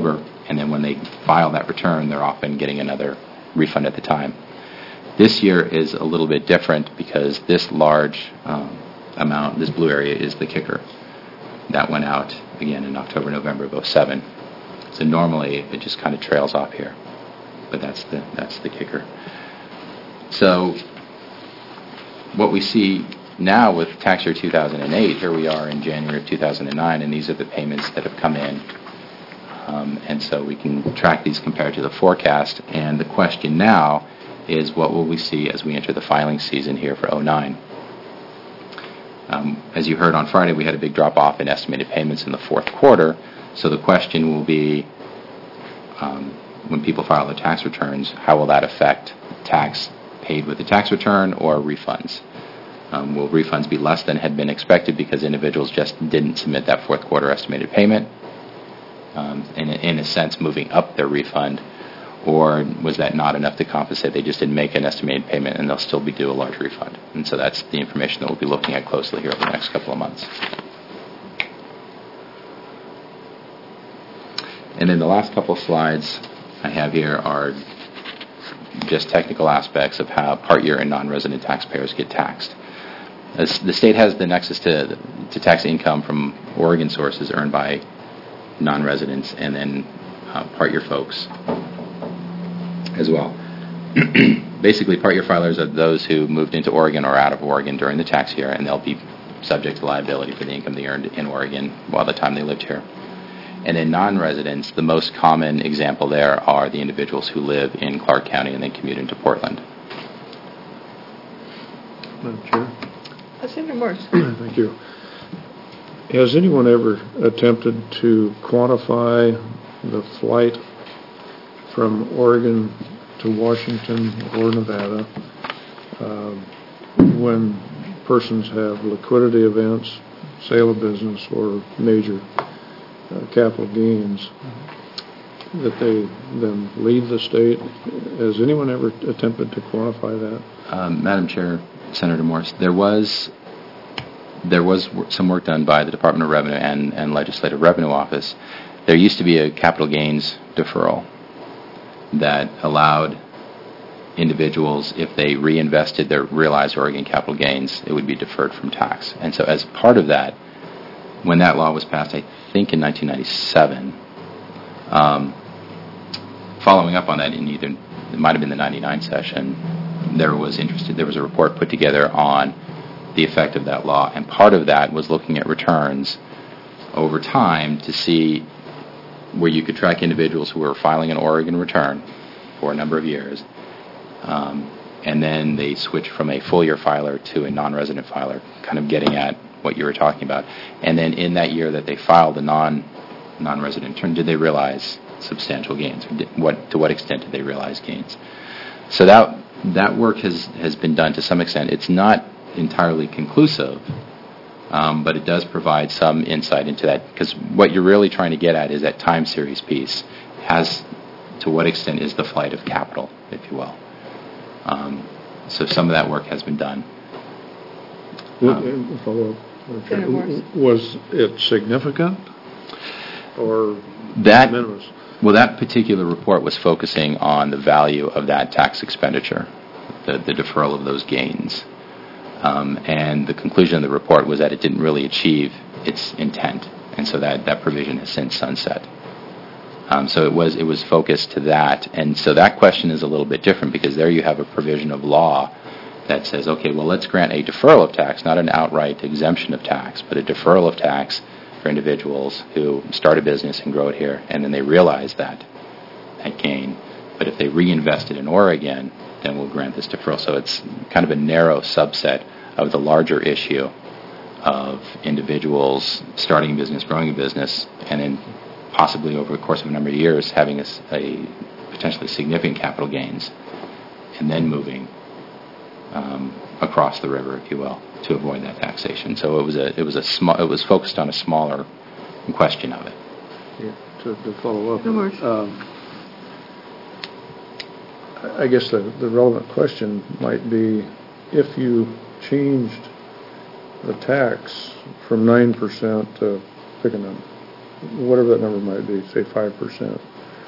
[SPEAKER 3] and then when they file that return, they're often getting another refund at the time. This year is a little bit different because this large um, amount, this blue area, is the kicker. That went out, again, in October, November of oh seven. So normally it just kind of trails off here, but that's the that's the kicker. So what we see now with tax year two thousand eight, here we are in January of two thousand nine, and these are the payments that have come in. Um, and so we can track these compared to the forecast. And the question now is, what will we see as we enter the filing season here for oh nine? Um, as you heard on Friday, we had a big drop-off in estimated payments in the fourth quarter. So the question will be, um, when people file their tax returns, how will that affect tax paid with the tax return or refunds? Um, will refunds be less than had been expected because individuals just didn't submit that fourth quarter estimated payment, um, in, in a sense moving up their refund, or was that not enough to compensate? They just didn't make an estimated payment and they'll still be due a large refund. And so that's the information that we'll be looking at closely here over the next couple of months. And then the last couple of slides I have here are just technical aspects of how part year and non-resident taxpayers get taxed. As the state has the nexus to, to tax income from Oregon sources earned by non-residents and then uh, part year folks as well. Basically, part year filers are those who moved into Oregon or out of Oregon during the tax year, and they'll be subject to liability for the income they earned in Oregon while the time they lived here. And in non-residents, the most common example there are the individuals who live in Clark County and then commute into Portland.
[SPEAKER 1] Madam Chair.
[SPEAKER 2] Senator Morse.
[SPEAKER 1] Thank you. Has anyone ever attempted to quantify the flight from Oregon to Washington or Nevada uh, when persons have liquidity events, sale of business, or major uh, capital gains, that they then leave the state? Has anyone ever attempted to quantify that?
[SPEAKER 3] Um, Madam Chair, Senator Morse, there was there was some work done by the Department of Revenue and, and Legislative Revenue Office. There used to be a capital gains deferral that allowed individuals, if they reinvested their realized Oregon capital gains, it would be deferred from tax. And so as part of that, when that law was passed, I think in nineteen ninety-seven, um, following up on that in either, it might have been the ninety-nine session, there was interested, there was a report put together on the effect of that law, and part of that was looking at returns over time to see where you could track individuals who were filing an Oregon return for a number of years, um, and then they switched from a full-year filer to a non-resident filer, kind of getting at what you were talking about. And then in that year that they filed a non, non-resident return, did they realize substantial gains? Or did, what, to what extent did they realize gains? So that that work has, has been done to some extent. It's not entirely conclusive, um, but it does provide some insight into that, because what you're really trying to get at is that time series piece. Has, to what extent is the flight of capital, if you will. Um, so some of that work has been done.
[SPEAKER 1] Um, follow up. Was it significant or
[SPEAKER 3] that
[SPEAKER 1] minimus?
[SPEAKER 3] Well, that particular report was focusing on the value of that tax expenditure, the, the deferral of those gains. Um, and the conclusion of the report was that it didn't really achieve its intent, and so that, that provision has since sunset. Um, so it was it was focused to that, and so that question is a little bit different, because there you have a provision of law that says, okay, well, let's grant a deferral of tax, not an outright exemption of tax, but a deferral of tax for individuals who start a business and grow it here, and then they realize that, that gain. But if they reinvest it in Oregon, then we'll grant this deferral. So it's kind of a narrow subset of the larger issue of individuals starting a business, growing a business, and then possibly over the course of a number of years having a, a potentially significant capital gains, and then moving um, across the river, if you will, to avoid that taxation. So it was a it was a small it was focused on a smaller question of it.
[SPEAKER 1] Yeah, to, to follow up.
[SPEAKER 2] No worries.
[SPEAKER 1] Um, I guess the, the relevant question might be, if you changed the tax from nine percent to, pick a number, whatever that number might be, say five percent,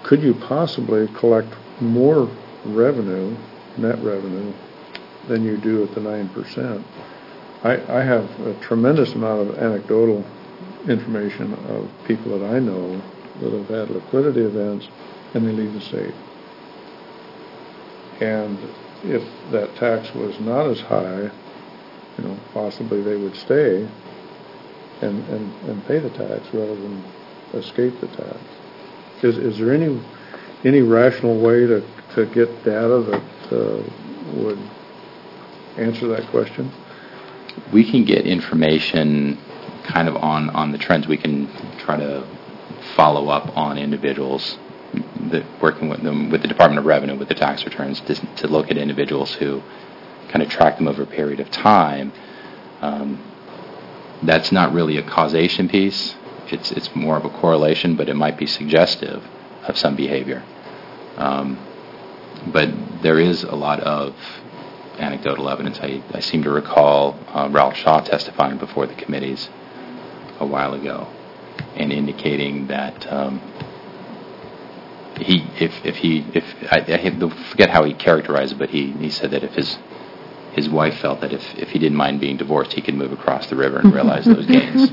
[SPEAKER 1] could you possibly collect more revenue, net revenue, than you do at the nine percent? I, I have a tremendous amount of anecdotal information of people that I know that have had liquidity events and they leave the state. And if that tax was not as high, you know, possibly they would stay and, and, and pay the tax rather than escape the tax. Is, is there any any rational way to, to get data that uh, would answer that question?
[SPEAKER 3] We can get information kind of on, on the trends. We can try to follow up on individuals, that working with them, with the Department of Revenue, with the tax returns, to, to look at individuals who kind of track them over a period of time. Um, that's not really a causation piece. It's it's more of a correlation, but it might be suggestive of some behavior. Um, but there is a lot of anecdotal evidence. I, I seem to recall uh, Ralph Shaw testifying before the committees a while ago and indicating that um, he, if if he, if I, I forget how he characterized it, but he, he said that if his his wife felt that if, if he didn't mind being divorced, he could move across the river and realize those gains.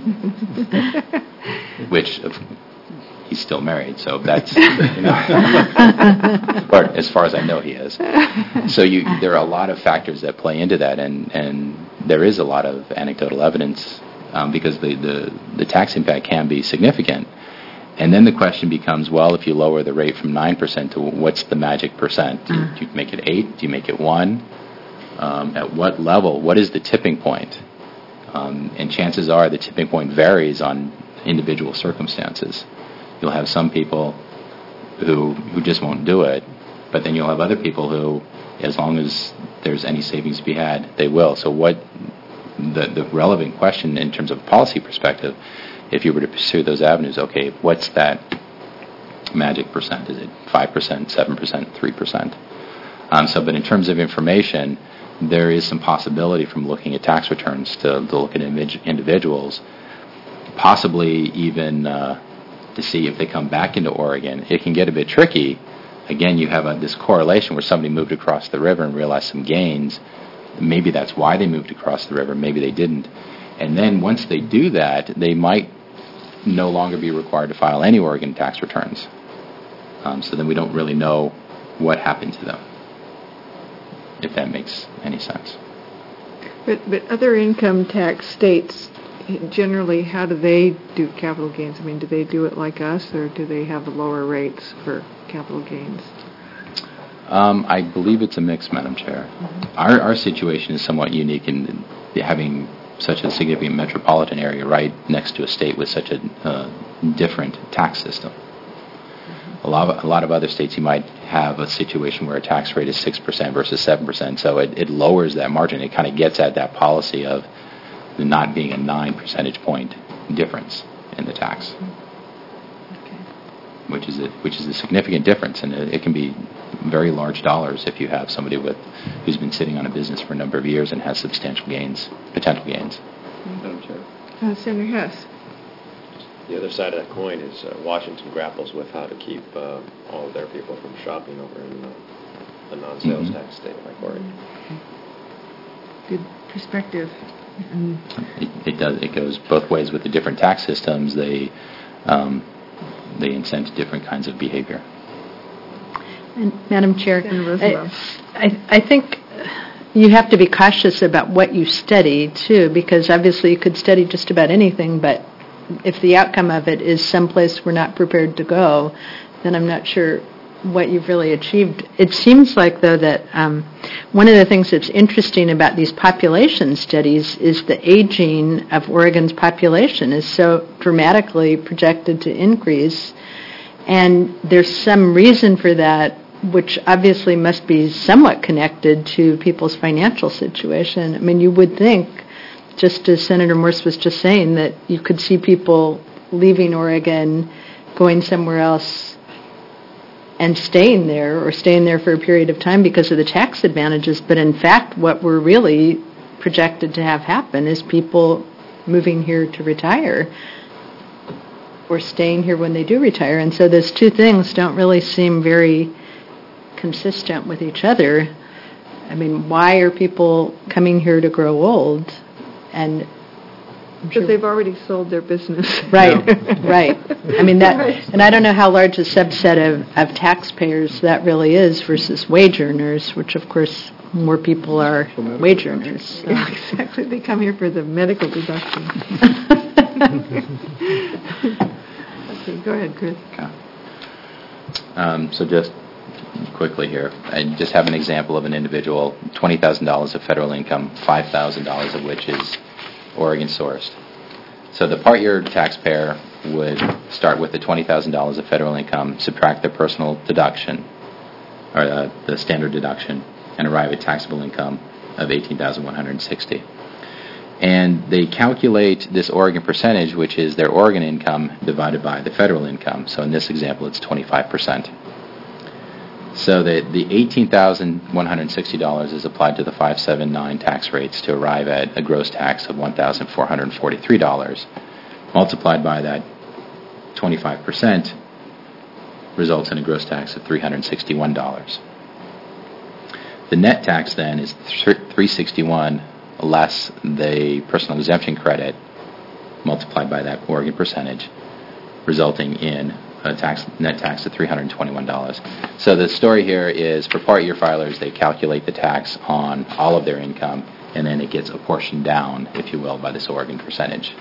[SPEAKER 3] Which, of, he's still married, so that's, you know, or as far as I know he is. So you, there are a lot of factors that play into that, and, and there is a lot of anecdotal evidence um, because the, the, the tax impact can be significant. And then the question becomes, well, if you lower the rate from nine percent to what's the magic percent? Do you, do you make it eight? Do you make it one? Um, at what level? What is the tipping point? Um, and chances are the tipping point varies on individual circumstances. You'll have some people who who just won't do it, but then you'll have other people who, as long as there's any savings to be had, they will. So what the the relevant question in terms of policy perspective, if you were to pursue those avenues, okay, what's that magic percent? Is it five percent, seven percent, three percent? Um, so, but in terms of information, there is some possibility from looking at tax returns to, to look at image, individuals, possibly even uh, to see if they come back into Oregon. It can get a bit tricky. Again, you have a, this correlation where somebody moved across the river and realized some gains. Maybe that's why they moved across the river. Maybe they didn't. And then once they do that, they might no longer be required to file any Oregon tax returns. Um, so then we don't really know what happened to them, if that makes any sense.
[SPEAKER 2] But but other income tax states, generally, how do they do capital gains? I mean, do they do it like us, or do they have lower rates for capital gains?
[SPEAKER 3] Um, I believe it's a mix, Madam Chair. Mm-hmm. Our our situation is somewhat unique in having such a significant metropolitan area right next to a state with such a uh, different tax system. A lot, of, a lot of other states, you might have a situation where a tax rate is six percent versus seven percent, so it, it lowers that margin. It kind of gets at that policy of there not being a nine percentage point difference in the tax, okay. which is a, which is a significant difference, and it, it can be very large dollars if you have somebody with who's been sitting on a business for a number of years and has substantial gains, potential gains.
[SPEAKER 6] Madam Chair.
[SPEAKER 2] Uh, Senator Hess.
[SPEAKER 6] The other side of that coin is uh, Washington grapples with how to keep uh, all of their people from shopping over in uh, a non-sales mm-hmm. tax state like Oregon.
[SPEAKER 2] Good perspective.
[SPEAKER 3] Mm-hmm. It, it does. It goes both ways with the different tax systems. They um, they incent different kinds of behavior.
[SPEAKER 5] And Madam Chair,
[SPEAKER 2] I,
[SPEAKER 5] I, I think you have to be cautious about what you study too, because obviously you could study just about anything, but if the outcome of it is someplace we're not prepared to go, then I'm not sure what you've really achieved. It seems like, though, that um, one of the things that's interesting about these population studies is the aging of Oregon's population is so dramatically projected to increase, and there's some reason for that, which obviously must be somewhat connected to people's financial situation. I mean, you would think, just as Senator Morse was just saying, that you could see people leaving Oregon, going somewhere else, and staying there, or staying there for a period of time because of the tax advantages. But in fact, what we're really projected to have happen is people moving here to retire. or staying here when they do retire. And so those two things don't really seem very consistent with each other. I mean, why are people coming here to grow old? And
[SPEAKER 2] Because they've already sold their business.
[SPEAKER 5] Right, right. I mean, that, and I don't know how large a subset of, of taxpayers that really is versus wage earners, which of course more people are wage earners. So.
[SPEAKER 2] Yeah, exactly. They come here for the medical deduction. Okay, go ahead, Chris.
[SPEAKER 3] Okay. Um, so just quickly here, I just have an example of an individual, twenty thousand dollars of federal income, five thousand dollars of which is Oregon sourced. So the part year taxpayer would start with the twenty thousand dollars of federal income, subtract their personal deduction, or uh, the standard deduction, and arrive at taxable income of eighteen thousand one hundred sixty dollars. And they calculate this Oregon percentage, which is their Oregon income divided by the federal income. So in this example, it's twenty-five percent. So that the eighteen thousand one hundred sixty dollars is applied to the five seventy-nine tax rates to arrive at a gross tax of one thousand four hundred forty-three dollars. Multiplied by that twenty-five percent results in a gross tax of three hundred sixty-one dollars. The net tax then is three hundred sixty-one dollars less the personal exemption credit multiplied by that Oregon percentage, resulting in a tax net tax of three hundred twenty-one dollars. So the story here is for part year filers, they calculate the tax on all of their income, and then it gets apportioned down, if you will, by this Oregon percentage.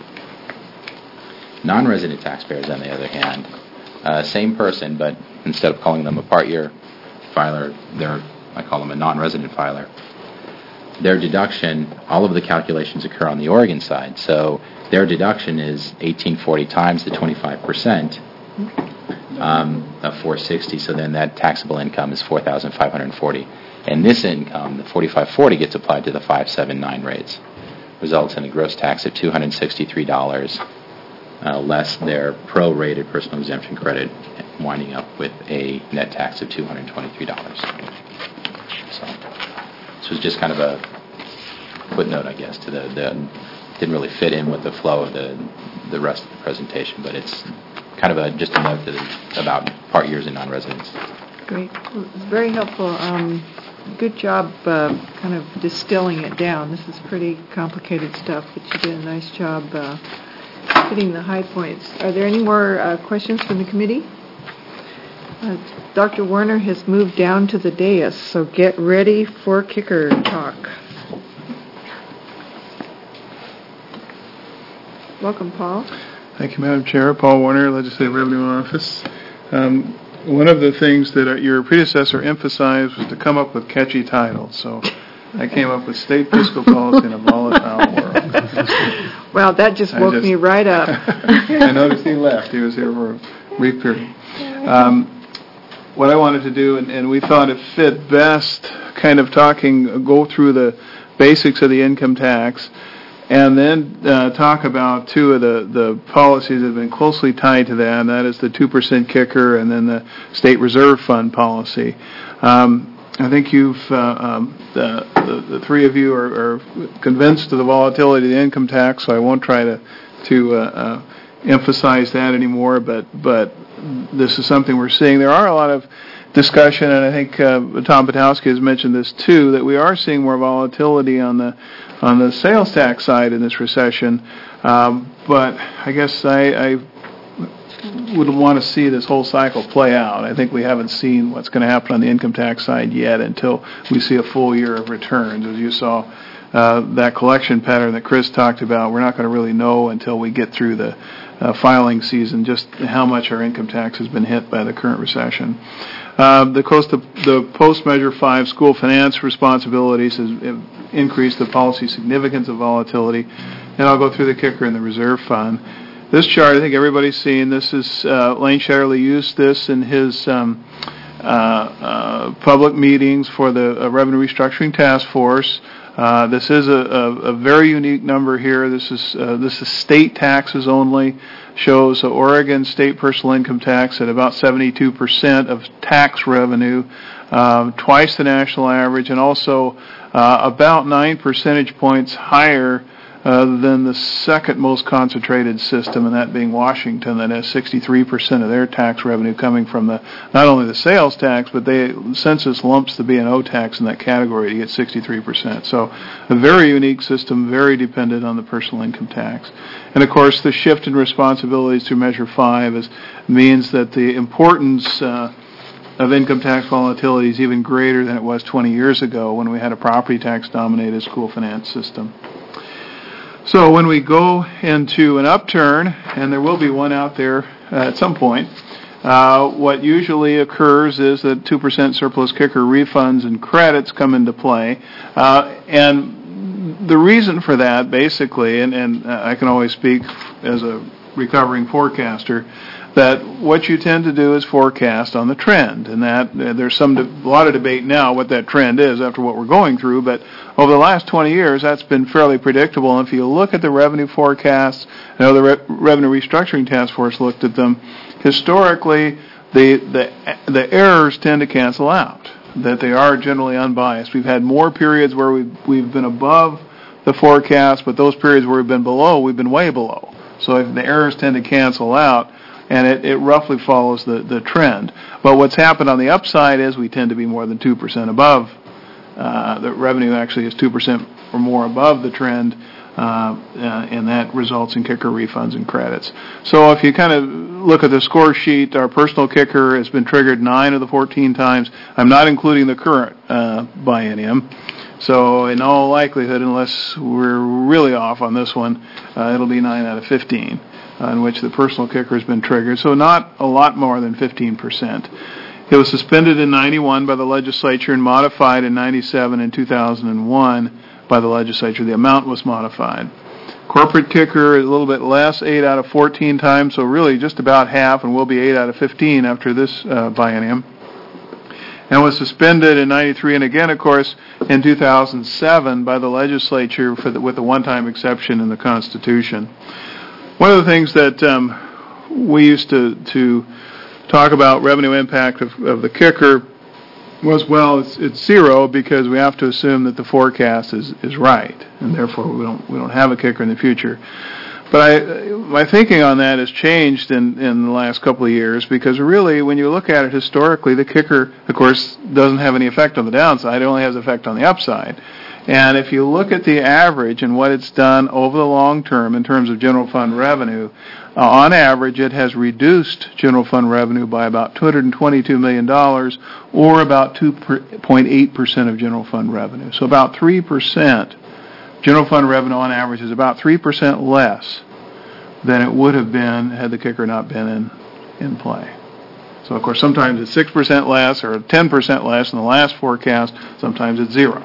[SPEAKER 3] Non-resident taxpayers, on the other hand, uh, same person, but instead of calling them a part year filer, they're, I call them a non-resident filer. Their deduction, all of the calculations occur on the Oregon side, so their deduction is eighteen forty times the twenty-five percent. Um, of four hundred sixty, so then that taxable income is four thousand five hundred forty. And this income, the forty-five forty, gets applied to the five seventy-nine rates, results in a gross tax of two hundred sixty-three dollars, uh, less their prorated personal exemption credit, winding up with a net tax of two hundred twenty-three dollars. So this was just kind of a footnote, I guess, to the, the didn't really fit in with the flow of the the rest of the presentation, but it's kind of a just a note that is about part years and non-residents.
[SPEAKER 2] Great. Well, it's very helpful. Um, good job uh, kind of distilling it down. This is pretty complicated stuff, but you did a nice job uh, hitting the high points. Are there any more uh, questions from the committee? Uh, Doctor Warner has moved down to the dais, so get ready for kicker talk. Welcome, Paul.
[SPEAKER 4] Thank you, Madam Chair. Paul Warner, Legislative Revenue Office. Um, one of the things that uh, your predecessor emphasized was to come up with catchy titles. So I came up with State Fiscal Policy in a Volatile World.
[SPEAKER 2] Well, that just woke just, me right up.
[SPEAKER 4] I noticed he left. He was here for a brief period. Um, what I wanted to do, and, and we thought it fit best, kind of talking, go through the basics of the income tax, and then uh, talk about two of the, the policies that have been closely tied to that, and that is the two percent kicker and then the State Reserve Fund policy. Um, I think you've, uh, um, the, the, the three of you are, are convinced of the volatility of the income tax, so I won't try to, to uh, uh, emphasize that anymore, but, but this is something we're seeing. There are a lot of discussion, and I think uh, Tom Potowski has mentioned this too, that we are seeing more volatility on the on the sales tax side in this recession. Um, but I guess I, I would want to see this whole cycle play out. I think we haven't seen what's going to happen on the income tax side yet until we see a full year of returns. As you saw, uh, that collection pattern that Chris talked about, we're not going to really know until we get through the uh, filing season just how much our income tax has been hit by the current recession. Uh, the, coast of, the Post-Measure five school finance responsibilities has increased the policy significance of volatility. And I'll go through the kicker and the reserve fund. This chart, I think everybody's seen. This is uh, Lane Shetterly used this in his um, uh, uh, public meetings for the uh, Revenue Restructuring Task Force. Uh, this is a, a, a very unique number here. This is uh, this is state taxes only. Shows uh, Oregon state personal income tax at about seventy-two percent of tax revenue, um, twice the national average, and also uh, about nine percentage points higher uh, than the second most concentrated system, and that being Washington, that has sixty-three percent of their tax revenue coming from the not only the sales tax, but they census lumps the B and O tax in that category to get sixty-three percent. So a very unique system, very dependent on the personal income tax. And of course, the shift in responsibilities through Measure five is, means that the importance uh, of income tax volatility is even greater than it was twenty years ago when we had a property tax-dominated school finance system. So when we go into an upturn, and there will be one out there uh, at some point, uh, what usually occurs is that two percent surplus kicker refunds and credits come into play. Uh, and the reason for that, basically, and, and I can always speak as a recovering forecaster, that what you tend to do is forecast on the trend, and that uh, there's some de- a lot of debate now what that trend is after what we're going through, but over the last twenty years, that's been fairly predictable. And if you look at the revenue forecasts, I know the Re- Revenue Restructuring Task Force looked at them, historically, the, the, the errors tend to cancel out, that they are generally unbiased. We've had more periods where we've, we've been above the forecast, but those periods where we've been below, we've been way below. So if the errors tend to cancel out, and it, it roughly follows the, the trend. But what's happened on the upside is we tend to be more than two percent above. Uh, the revenue actually is two percent or more above the trend, uh, uh, and that results in kicker refunds and credits. So if you kind of look at the score sheet, our personal kicker has been triggered nine of the fourteen times. I'm not including the current uh, biennium. So in all likelihood, unless we're really off on this one, uh, it'll be nine out of fifteen. Uh, in which the personal kicker has been triggered, so not a lot more than fifteen percent. It was suspended in ninety-one by the legislature and modified in ninety-seven and two thousand one by the legislature. The amount was modified. Corporate kicker is a little bit less, eight out of fourteen times, so really just about half, and will be eight out of fifteen after this uh, biennium. And was suspended in ninety-three and again, of course, in two thousand seven by the legislature for the, with the one-time exception in the Constitution. One of the things that um, we used to, to talk about revenue impact of, of the kicker was, well, it's, it's zero because we have to assume that the forecast is, is right, and therefore we don't we don't have a kicker in the future. But I, my thinking on that has changed in, in the last couple of years because really, when you look at it historically, the kicker, of course, doesn't have any effect on the downside. It only has effect on the upside. And if you look at the average and what it's done over the long term in terms of general fund revenue, uh, on average it has reduced general fund revenue by about two hundred twenty-two million dollars, or about two point eight percent of general fund revenue. So about three percent. General fund revenue on average is about three percent less than it would have been had the kicker not been in, in play. So, of course, sometimes it's six percent less or ten percent less in the last forecast. Sometimes it's zero.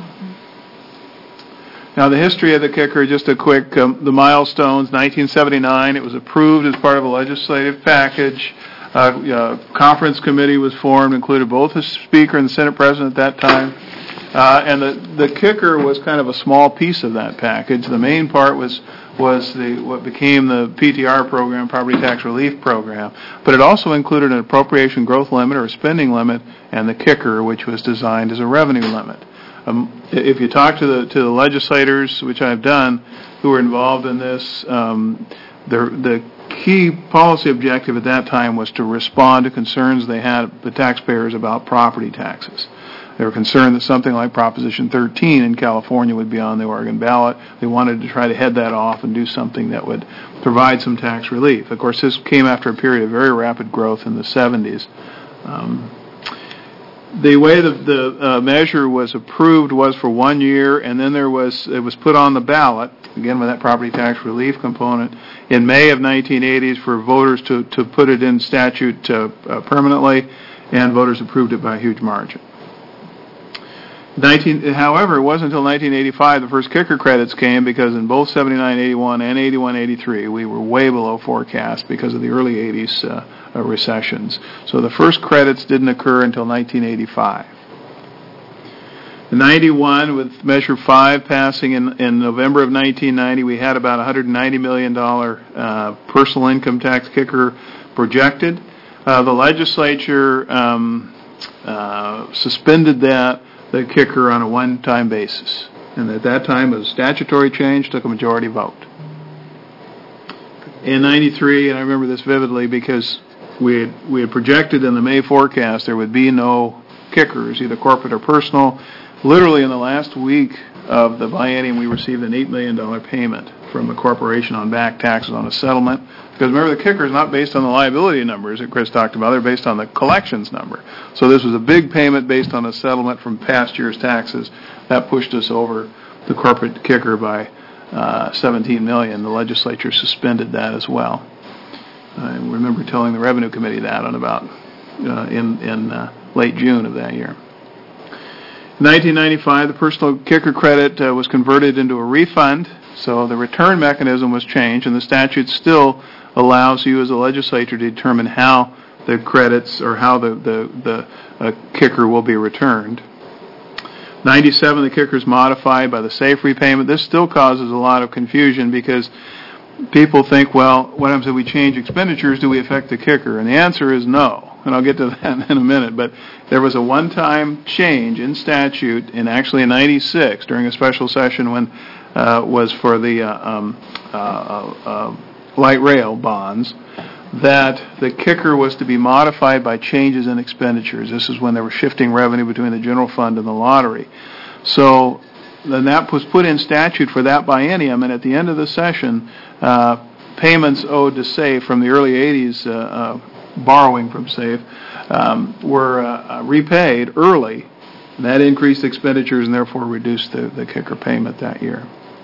[SPEAKER 4] Now, the history of the kicker, just a quick, um, the milestones, nineteen seventy-nine, it was approved as part of a legislative package. Uh, uh, conference committee was formed, included both the Speaker and the Senate President at that time. Uh, and the, the kicker was kind of a small piece of that package. The main part was was the what became the P T R program, Property Tax Relief Program. But it also included an appropriation growth limit or a spending limit, and the kicker, which was designed as a revenue limit. Um, if you talk to the to the legislators, which I've done, who were involved in this, um, the the key policy objective at that time was to respond to concerns they had, the taxpayers, about property taxes. They were concerned that something like Proposition thirteen in California would be on the Oregon ballot. They wanted to try to head that off and do something that would provide some tax relief. Of course, this came after a period of very rapid growth in the seventies. Um, The way the, the uh, measure was approved was for one year, and then there was it was put on the ballot, again with that property tax relief component, in May of nineteen eighties for voters to, to put it in statute uh, uh, permanently, and voters approved it by a huge margin. nineteen However, it wasn't until nineteen eighty-five the first kicker credits came, because in both seventy-nine eighty-one and eighty-one eighty-three we were way below forecast because of the early eighties uh, uh, recessions. So the first credits didn't occur until nineteen eighty-five. In ninety-one, with Measure five passing in, in November of nineteen ninety, we had about one hundred ninety million dollars uh, personal income tax kicker projected. Uh, the legislature um, uh, suspended that the kicker on a one-time basis. And at that time, a statutory change took a majority vote. In ninety-three, and I remember this vividly because we had, we had projected in the May forecast there would be no kickers, either corporate or personal. Literally in the last week of the biennium, we received an eight million dollars payment from the corporation on back taxes on a settlement. Because remember, the kicker is not based on the liability numbers that Chris talked about. They're based on the collections number. So this was a big payment based on a settlement from past year's taxes. That pushed us over the corporate kicker by uh, seventeen million dollars. The legislature suspended that as well. I remember telling the Revenue Committee that on about uh, in, in uh, late June of that year. In nineteen ninety-five, the personal kicker credit uh, was converted into a refund, so the return mechanism was changed, and the statute still allows you as a legislature to determine how the credits or how the, the, the uh, kicker will be returned. ninety-seven, the kicker is modified by the safe repayment. This still causes a lot of confusion because people think, well, what happens if we change expenditures? Do we affect the kicker? And the answer is no. And I'll get to that in a minute. But there was a one-time change in statute, in actually in ninety-six, during a special session when uh, was for the uh, um, uh, uh, light rail bonds, that the kicker was to be modified by changes in expenditures. This is when they were shifting revenue between the general fund and the lottery. So then that was put in statute for that biennium, and at the end of the session, uh, payments owed to SAFE from the early eighties, uh, uh, borrowing from SAFE, um, were uh, repaid early. And that increased expenditures and therefore reduced the, the kicker payment that year.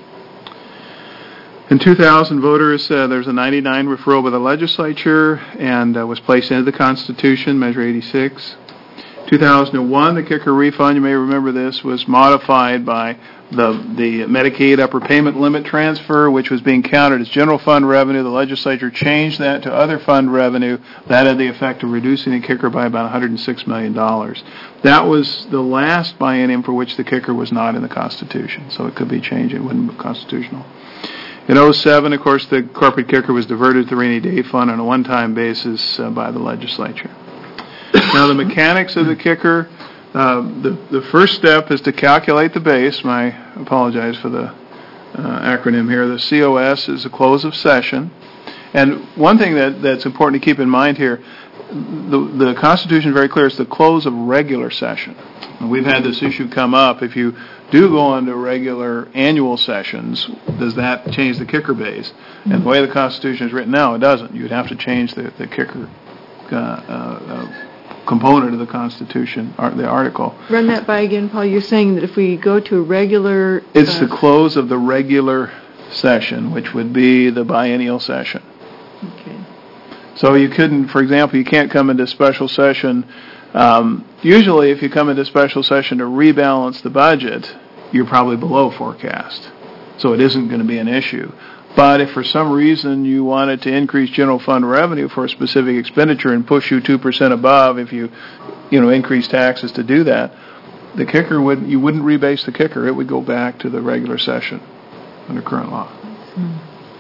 [SPEAKER 4] In two thousand, voters, uh, there's a ninety-nine referral by the legislature and uh, was placed into the Constitution, Measure eighty-six. two thousand one, the kicker refund, you may remember this, was modified by the the Medicaid upper payment limit transfer, which was being counted as general fund revenue. The legislature changed that to other fund revenue. That had the effect of reducing the kicker by about one hundred six million dollars. That was the last biennium for which the kicker was not in the Constitution, so it could be changed. It wouldn't be constitutional. In oh seven, of course, the corporate kicker was diverted to the rainy day fund on a one-time basis uh, by the legislature. Now, the mechanics of the kicker, uh, the, the first step is to calculate the base. My, I apologize for the uh, acronym here. The C O S is the close of session. And one thing that, that's important to keep in mind here, the, the Constitution is very clear. It's the close of regular session. And we've had this issue come up. If you do go on to regular annual sessions, does that change the kicker base? And the way the Constitution is written now, it doesn't. You'd have to change the, the kicker uh, uh, component of the Constitution, or the article.
[SPEAKER 2] Run that by again, Paul. You're saying that if we go to a regular...
[SPEAKER 4] It's
[SPEAKER 2] uh,
[SPEAKER 4] the close of the regular session, which would be the biennial session.
[SPEAKER 2] Okay.
[SPEAKER 4] So you couldn't, for example, you can't come into special session. Um, usually if you come into special session to rebalance the budget, you're probably below forecast. So it isn't going to be an issue. But if for some reason you wanted to increase general fund revenue for a specific expenditure and push you two percent above if you, you know, increase taxes to do that, the kicker would, you wouldn't rebase the kicker. It would go back to the regular session under current law. Hmm.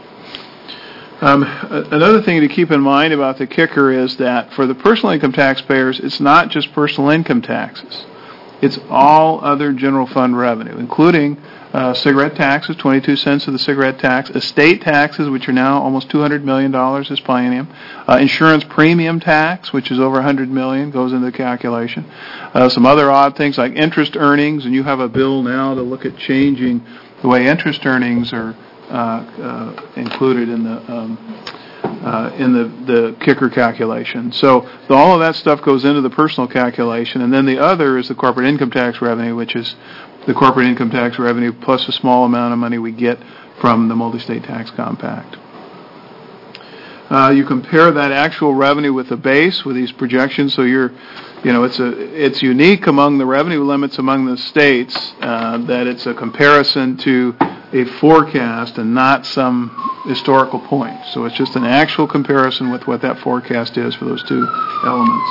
[SPEAKER 4] Um, another thing to keep in mind about the kicker is that for the personal income taxpayers, it's not just personal income taxes. It's all other general fund revenue, including uh, cigarette taxes, twenty-two cents of the cigarette tax, estate taxes, which are now almost two hundred million dollars this biennium, uh, insurance premium tax, which is over one hundred million dollars, goes into the calculation, uh, some other odd things like interest earnings, and you have a bill now to look at changing the way interest earnings are Uh, uh, included in the um, uh, in the, the kicker calculation. So the, all of that stuff goes into the personal calculation, and then the other is the corporate income tax revenue, which is the corporate income tax revenue plus a small amount of money we get from the multi-state tax compact. Uh, you compare that actual revenue with the base with these projections, so you're, you know, it's a it's unique among the revenue limits among the states uh, that it's a comparison to a forecast and not some historical point. So it's just an actual comparison with what that forecast is for those two elements.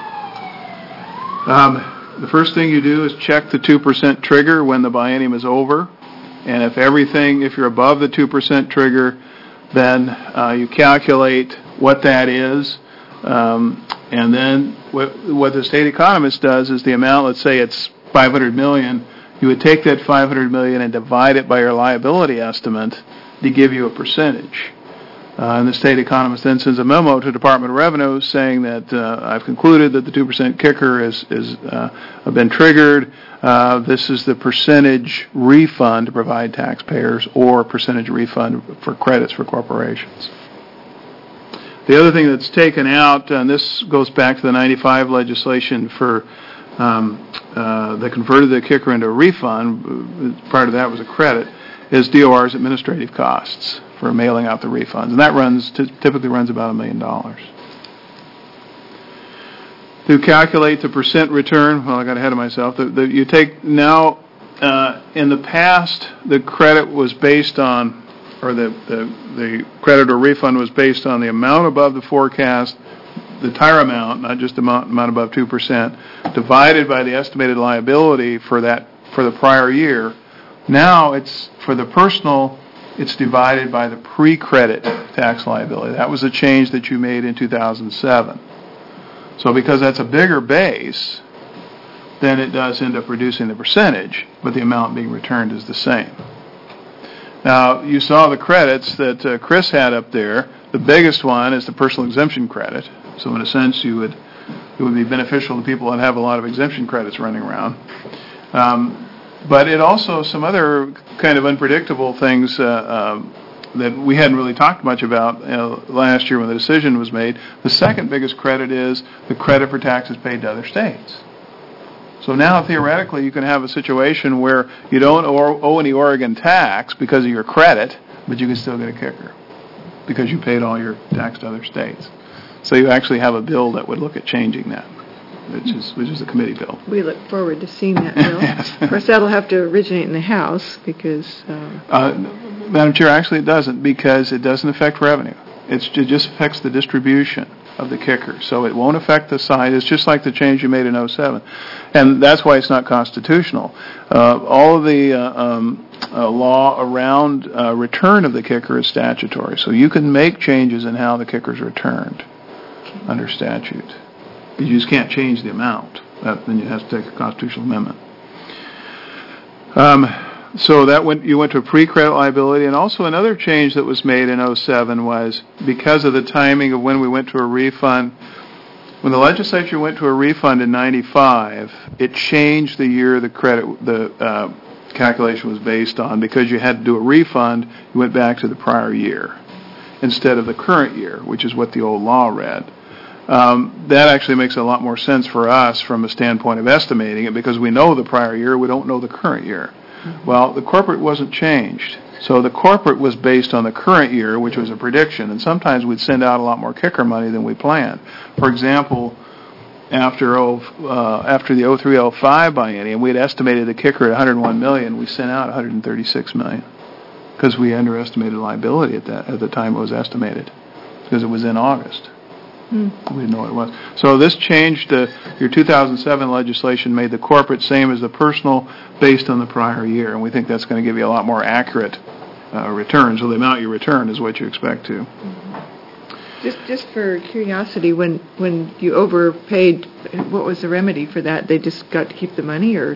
[SPEAKER 4] Um, the first thing you do is check the two percent trigger when the biennium is over. And if everything, if you're above the two percent trigger, then uh, you calculate what that is. Um, and then what, what the state economist does is the amount, let's say it's five hundred million dollars, you would take that five hundred million dollars and divide it by your liability estimate to give you a percentage. Uh, and the state economist then sends a memo to the Department of Revenue saying that uh, I've concluded that the two percent kicker has is, uh, been triggered. Uh, this is the percentage refund to provide taxpayers or percentage refund for credits for corporations. The other thing that's taken out, and this goes back to the ninety-five legislation for um, uh, that converted the kicker into a refund, prior to that was a credit, is D O R's administrative costs for mailing out the refunds. And that runs t- typically runs about a million dollars. To calculate the percent return, well, I got ahead of myself. The, the, you take now, uh, in the past, the credit was based on, or the, the, the credit or refund was based on the amount above the forecast, the entire amount, not just the amount, amount above two percent, divided by the estimated liability for that for the prior year. Now it's, for the personal, it's divided by the pre-credit tax liability. That was a change that you made in two thousand seven. So because that's a bigger base, then it does end up reducing the percentage, but the amount being returned is the same. Now, you saw the credits that uh, Chris had up there. The biggest one is the personal exemption credit. So in a sense, you would it would be beneficial to people that have a lot of exemption credits running around. Um, but it also, some other kind of unpredictable things uh, um, that we hadn't really talked much about you know, last year when the decision was made. The second biggest credit is the credit for taxes paid to other states. So now, theoretically, you can have a situation where you don't owe any Oregon tax because of your credit, but you can still get a kicker because you paid all your tax to other states. So you actually have a bill that would look at changing that, which is which is a committee bill.
[SPEAKER 2] We look forward to seeing that bill.
[SPEAKER 4] Yes.
[SPEAKER 2] Of course, that'll have to originate in the House because... Uh,
[SPEAKER 4] uh, Madam Chair, actually it doesn't, because it doesn't affect revenue. It's, it just affects the distribution of the kicker. So it won't affect the size. It's just like the change you made in oh seven. And that's why it's not constitutional. Uh, all of the uh, um, uh, law around uh, return of the kicker is statutory. So you can make changes in how the kicker is returned under statute. You just can't change the amount. That, then you have to take a constitutional amendment. Um, So that went, you went to a pre-credit liability, and also another change that was made in oh seven was because of the timing of when we went to a refund. When the legislature went to a refund in ninety-five, it changed the year the credit, the uh, calculation was based on. Because you had to do a refund, you went back to the prior year instead of the current year, which is what the old law read. Um, that actually makes a lot more sense for us from a standpoint of estimating it, because we know the prior year, we don't know the current year. Well, the corporate wasn't changed. So the corporate was based on the current year, which was a prediction, and sometimes we'd send out a lot more kicker money than we planned. For example, after oh, uh, after the oh three oh five biennium, we had estimated the kicker at one hundred one million dollars. We sent out one hundred thirty-six million dollars because we underestimated liability at that at the time it was estimated, because it was in August. We didn't know what it was. So this changed, uh, your two thousand seven legislation made the corporate same as the personal based on the prior year, and we think that's going to give you a lot more accurate uh, return. So the amount you return is what you expect to.
[SPEAKER 2] Just just for curiosity, when, when you overpaid, what was the remedy for that? They just got to keep the money, or?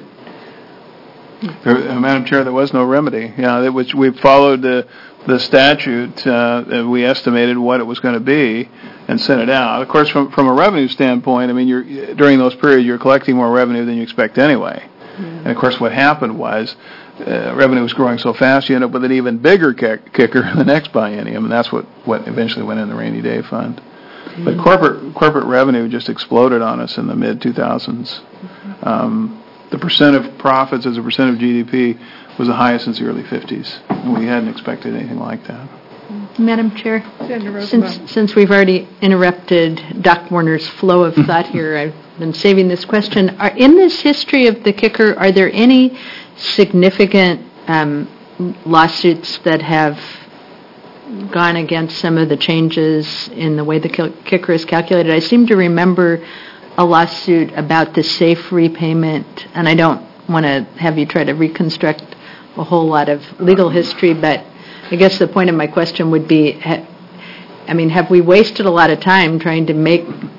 [SPEAKER 4] There, uh, Madam Chair, there was no remedy. Yeah, it was, we followed the the statute. Uh, we estimated what it was going to be and sent it out. Of course, from from a revenue standpoint, I mean, you're during those periods you're collecting more revenue than you expect anyway. Yeah. And of course, what happened was uh, revenue was growing so fast, you end up with an even bigger kick, kicker the next biennium, and that's what, what eventually went in the rainy day fund. Mm-hmm. But corporate corporate revenue just exploded on us in the mid two thousands. Mm-hmm. Um, the percent of profits as a percent of G D P was the highest since the early fifties, and we hadn't expected anything like that.
[SPEAKER 5] Madam Chair, since since we've already interrupted Doc Warner's flow of thought here, I've been saving this question. Are, in this history of the kicker, are there any significant um, lawsuits that have gone against some of the changes in the way the kicker is calculated? I seem to remember a lawsuit about the safe repayment, and I don't want to have you try to reconstruct a whole lot of legal history, but I guess the point of my question would be, I mean, have we wasted a lot of time trying to make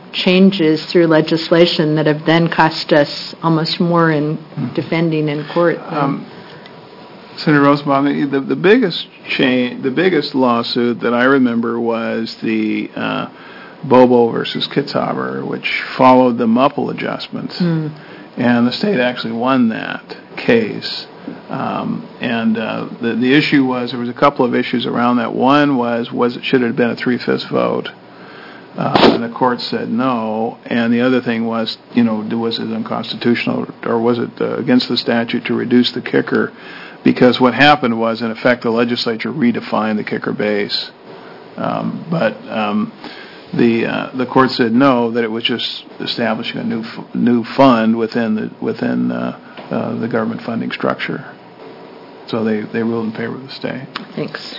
[SPEAKER 5] changes through legislation that have then cost us almost more in defending in court. than-
[SPEAKER 4] Um, Senator Rosenbaum, the, the biggest change, the biggest lawsuit that I remember was the uh, Bobo versus Kitzhaber, which followed the Muppel adjustment,
[SPEAKER 5] Hmm.
[SPEAKER 4] and the state actually won that case. Um, and uh, the the issue was there was a couple of issues around that. One was was it should have been a three-fifths vote, uh, and the court said no. And the other thing was, you know, was it unconstitutional or was it uh, against the statute to reduce the kicker? Because what happened was, in effect, the legislature redefined the kicker base. Um, but um, the uh, the court said no, that it was just establishing a new f- new fund within the within uh, uh, the government funding structure. So they, they ruled in favor of the state.
[SPEAKER 5] Thanks.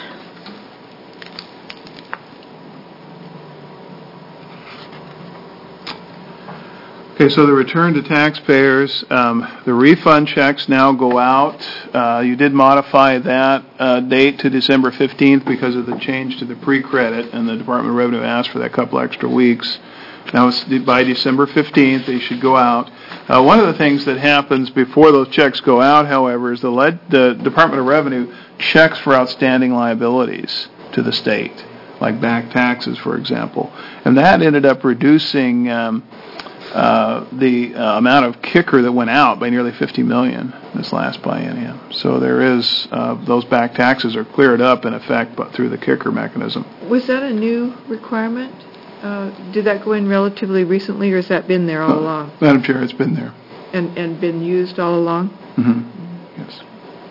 [SPEAKER 4] Okay, so the return to taxpayers, um, the refund checks now go out. Uh, you did modify that uh, date to December fifteenth because of the change to the pre-credit, and the Department of Revenue asked for that couple extra weeks. Now, it's by December fifteenth, they should go out. Uh, one of the things that happens before those checks go out, however, is the, led, the Department of Revenue checks for outstanding liabilities to the state, like back taxes, for example. And that ended up reducing um, uh, the uh, amount of kicker that went out by nearly fifty million dollars this last biennium. So there is, uh, those back taxes are cleared up, in effect, but through the kicker mechanism.
[SPEAKER 2] Was that a new requirement? Uh, Did that go in relatively recently, or has that been there all
[SPEAKER 4] Uh,
[SPEAKER 2] along?
[SPEAKER 4] Madam Chair, it's been there.
[SPEAKER 2] And and been used all along?
[SPEAKER 4] Mm-hmm. Yes.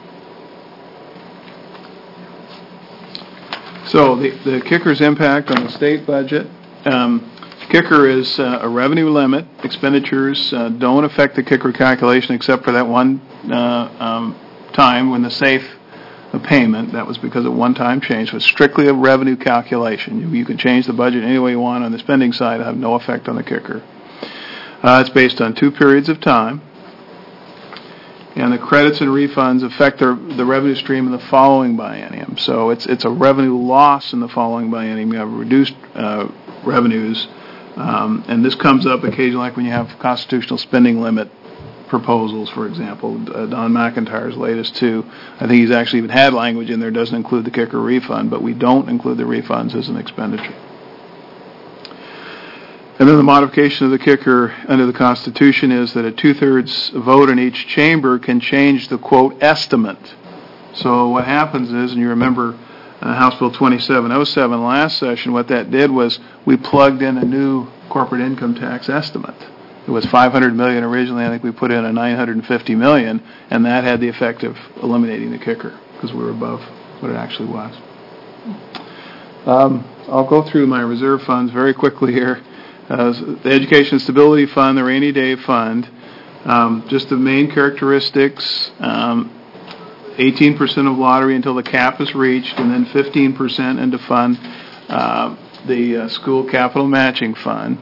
[SPEAKER 4] So the, the kicker's impact on the state budget. Um, kicker is uh, a revenue limit. Expenditures uh, don't affect the kicker calculation except for that one uh, um, time when the safe payment, that was because of one-time change, was strictly a revenue calculation. You, you can change the budget any way you want on the spending side, have no effect on the kicker. Uh, it's based on two periods of time. And the credits and refunds affect the, the revenue stream in the following biennium. So it's it's a revenue loss in the following biennium. You have reduced uh, revenues, um, and this comes up occasionally, like when you have constitutional spending limit proposals, for example. Uh, Don McIntyre's latest two, I think he's actually even had language in there, doesn't include the kicker refund, but we don't include the refunds as an expenditure. And then the modification of the kicker under the Constitution is that a two-thirds vote in each chamber can change the, quote, estimate. So what happens is, and you remember uh, House Bill twenty-seven oh seven last session, what that did was we plugged in a new corporate income tax estimate. It was five hundred million dollars originally. I think we put in a nine hundred fifty million dollars, and that had the effect of eliminating the kicker because we were above what it actually was. Um, I'll go through my reserve funds very quickly here. Uh, the Education Stability Fund, the Rainy Day Fund, um, just the main characteristics, um, eighteen percent of lottery until the cap is reached, and then fifteen percent into fund uh, the uh, School Capital Matching Fund.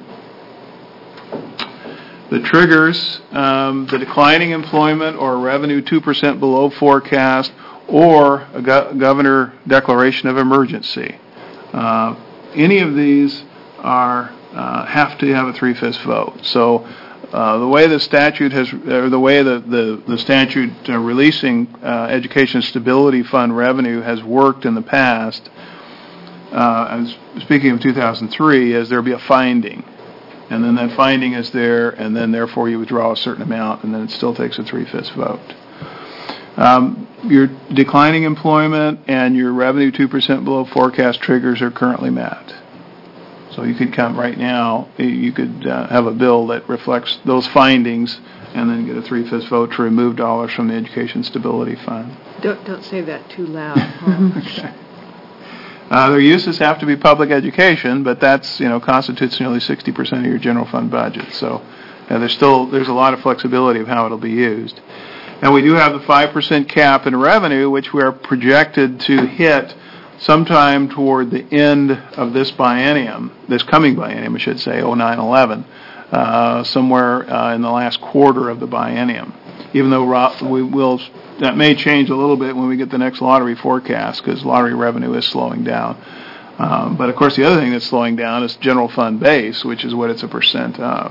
[SPEAKER 4] The triggers, um, the declining employment or revenue two percent below forecast, or a go- governor declaration of emergency. Uh, any of these are uh, have to have a three-fifths vote. So uh, the way the statute has, or the way the, the, the statute uh, releasing uh, Education Stability Fund revenue has worked in the past, uh, and speaking of two thousand three, is there be a finding. And then that finding is there, and then therefore you withdraw a certain amount, and then it still takes a three-fifths vote. Um, your declining employment and your revenue two percent below forecast triggers are currently met. So you could come right now, you could uh, have a bill that reflects those findings and then get a three-fifths vote to remove dollars from the Education Stability Fund.
[SPEAKER 2] Don't don't say that too loud, Paul.
[SPEAKER 4] Okay. Uh, their uses have to be public education, but that's, you know, constitutes nearly sixty percent of your general fund budget. So uh, there's still, there's a lot of flexibility of how it'll be used. And we do have the five percent cap in revenue, which we are projected to hit sometime toward the end of this biennium, this coming biennium, I should say, oh nine eleven, uh, somewhere uh, in the last quarter of the biennium. Even though we will, that may change a little bit when we get the next lottery forecast, because lottery revenue is slowing down. Um, But of course, the other thing that's slowing down is general fund base, which is what it's a percent of.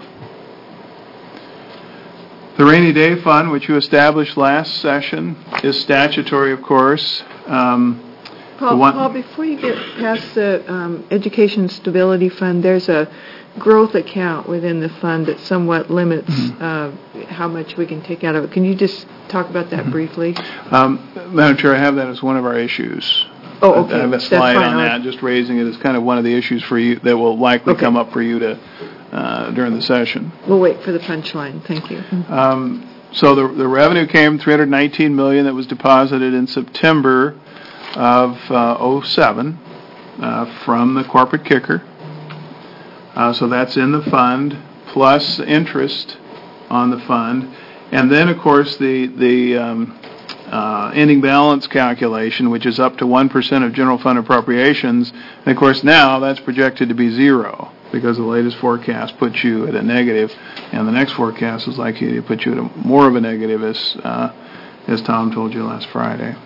[SPEAKER 4] The rainy day fund, which you established last session, is statutory, of course. Um,
[SPEAKER 2] Paul,
[SPEAKER 4] the one-
[SPEAKER 2] Paul, before you get past the um, Education Stability Fund, there's a growth account within the fund that somewhat limits uh, how much we can take out of it. Can you just talk about that briefly?
[SPEAKER 4] Um, Madam Chair, I have that as one of our issues.
[SPEAKER 2] Oh, okay.
[SPEAKER 4] I have a
[SPEAKER 2] That's
[SPEAKER 4] slide
[SPEAKER 2] fine.
[SPEAKER 4] on
[SPEAKER 2] I'll-
[SPEAKER 4] that, just raising it as kind of one of the issues for you that will likely
[SPEAKER 2] Okay.
[SPEAKER 4] come up for you to uh, during the session.
[SPEAKER 2] We'll wait for the punchline. Thank you.
[SPEAKER 4] Um, So the the revenue came three hundred nineteen million dollars that was deposited in September of uh, oh seven uh, from the corporate kicker. Uh, So that's in the fund, plus interest on the fund. And then, of course, the, the um, uh, ending balance calculation, which is up to one percent of general fund appropriations. And, of course, now that's projected to be zero because the latest forecast puts you at a negative, and the next forecast is likely to put you at a, more of a negative, as, uh, as Tom told you last Friday.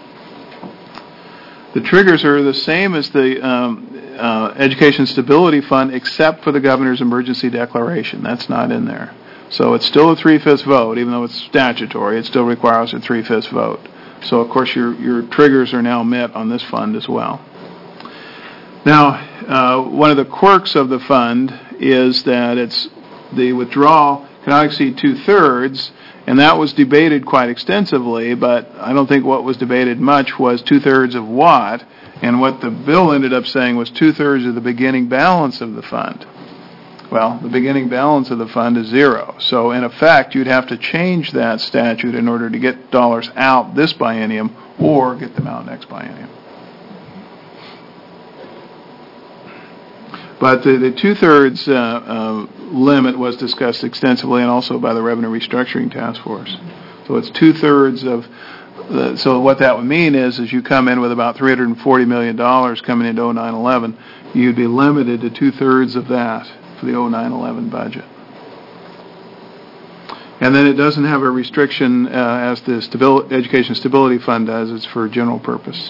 [SPEAKER 4] The triggers are the same as the um, uh, Education Stability Fund, except for the governor's emergency declaration. That's not in there. So it's still a three-fifths vote, even though it's statutory. It still requires a three-fifths vote. So, of course, your, your triggers are now met on this fund as well. Now, uh, one of the quirks of the fund is that it's the withdrawal cannot exceed two-thirds, and that was debated quite extensively, but I don't think what was debated much was two-thirds of what, and what the bill ended up saying was two-thirds of the beginning balance of the fund. Well, the beginning balance of the fund is zero. So, in effect, you'd have to change that statute in order to get dollars out this biennium or get them out next biennium. But the, the two-thirds uh, uh, limit was discussed extensively and also by the Revenue Restructuring Task Force. So it's two-thirds of, the, so what that would mean is, is you come in with about three hundred forty million dollars coming into oh nine eleven, you'd be limited to two-thirds of that for the oh nine eleven budget. And then it doesn't have a restriction uh, as the Stabil- Education Stability Fund does. It's for general purpose.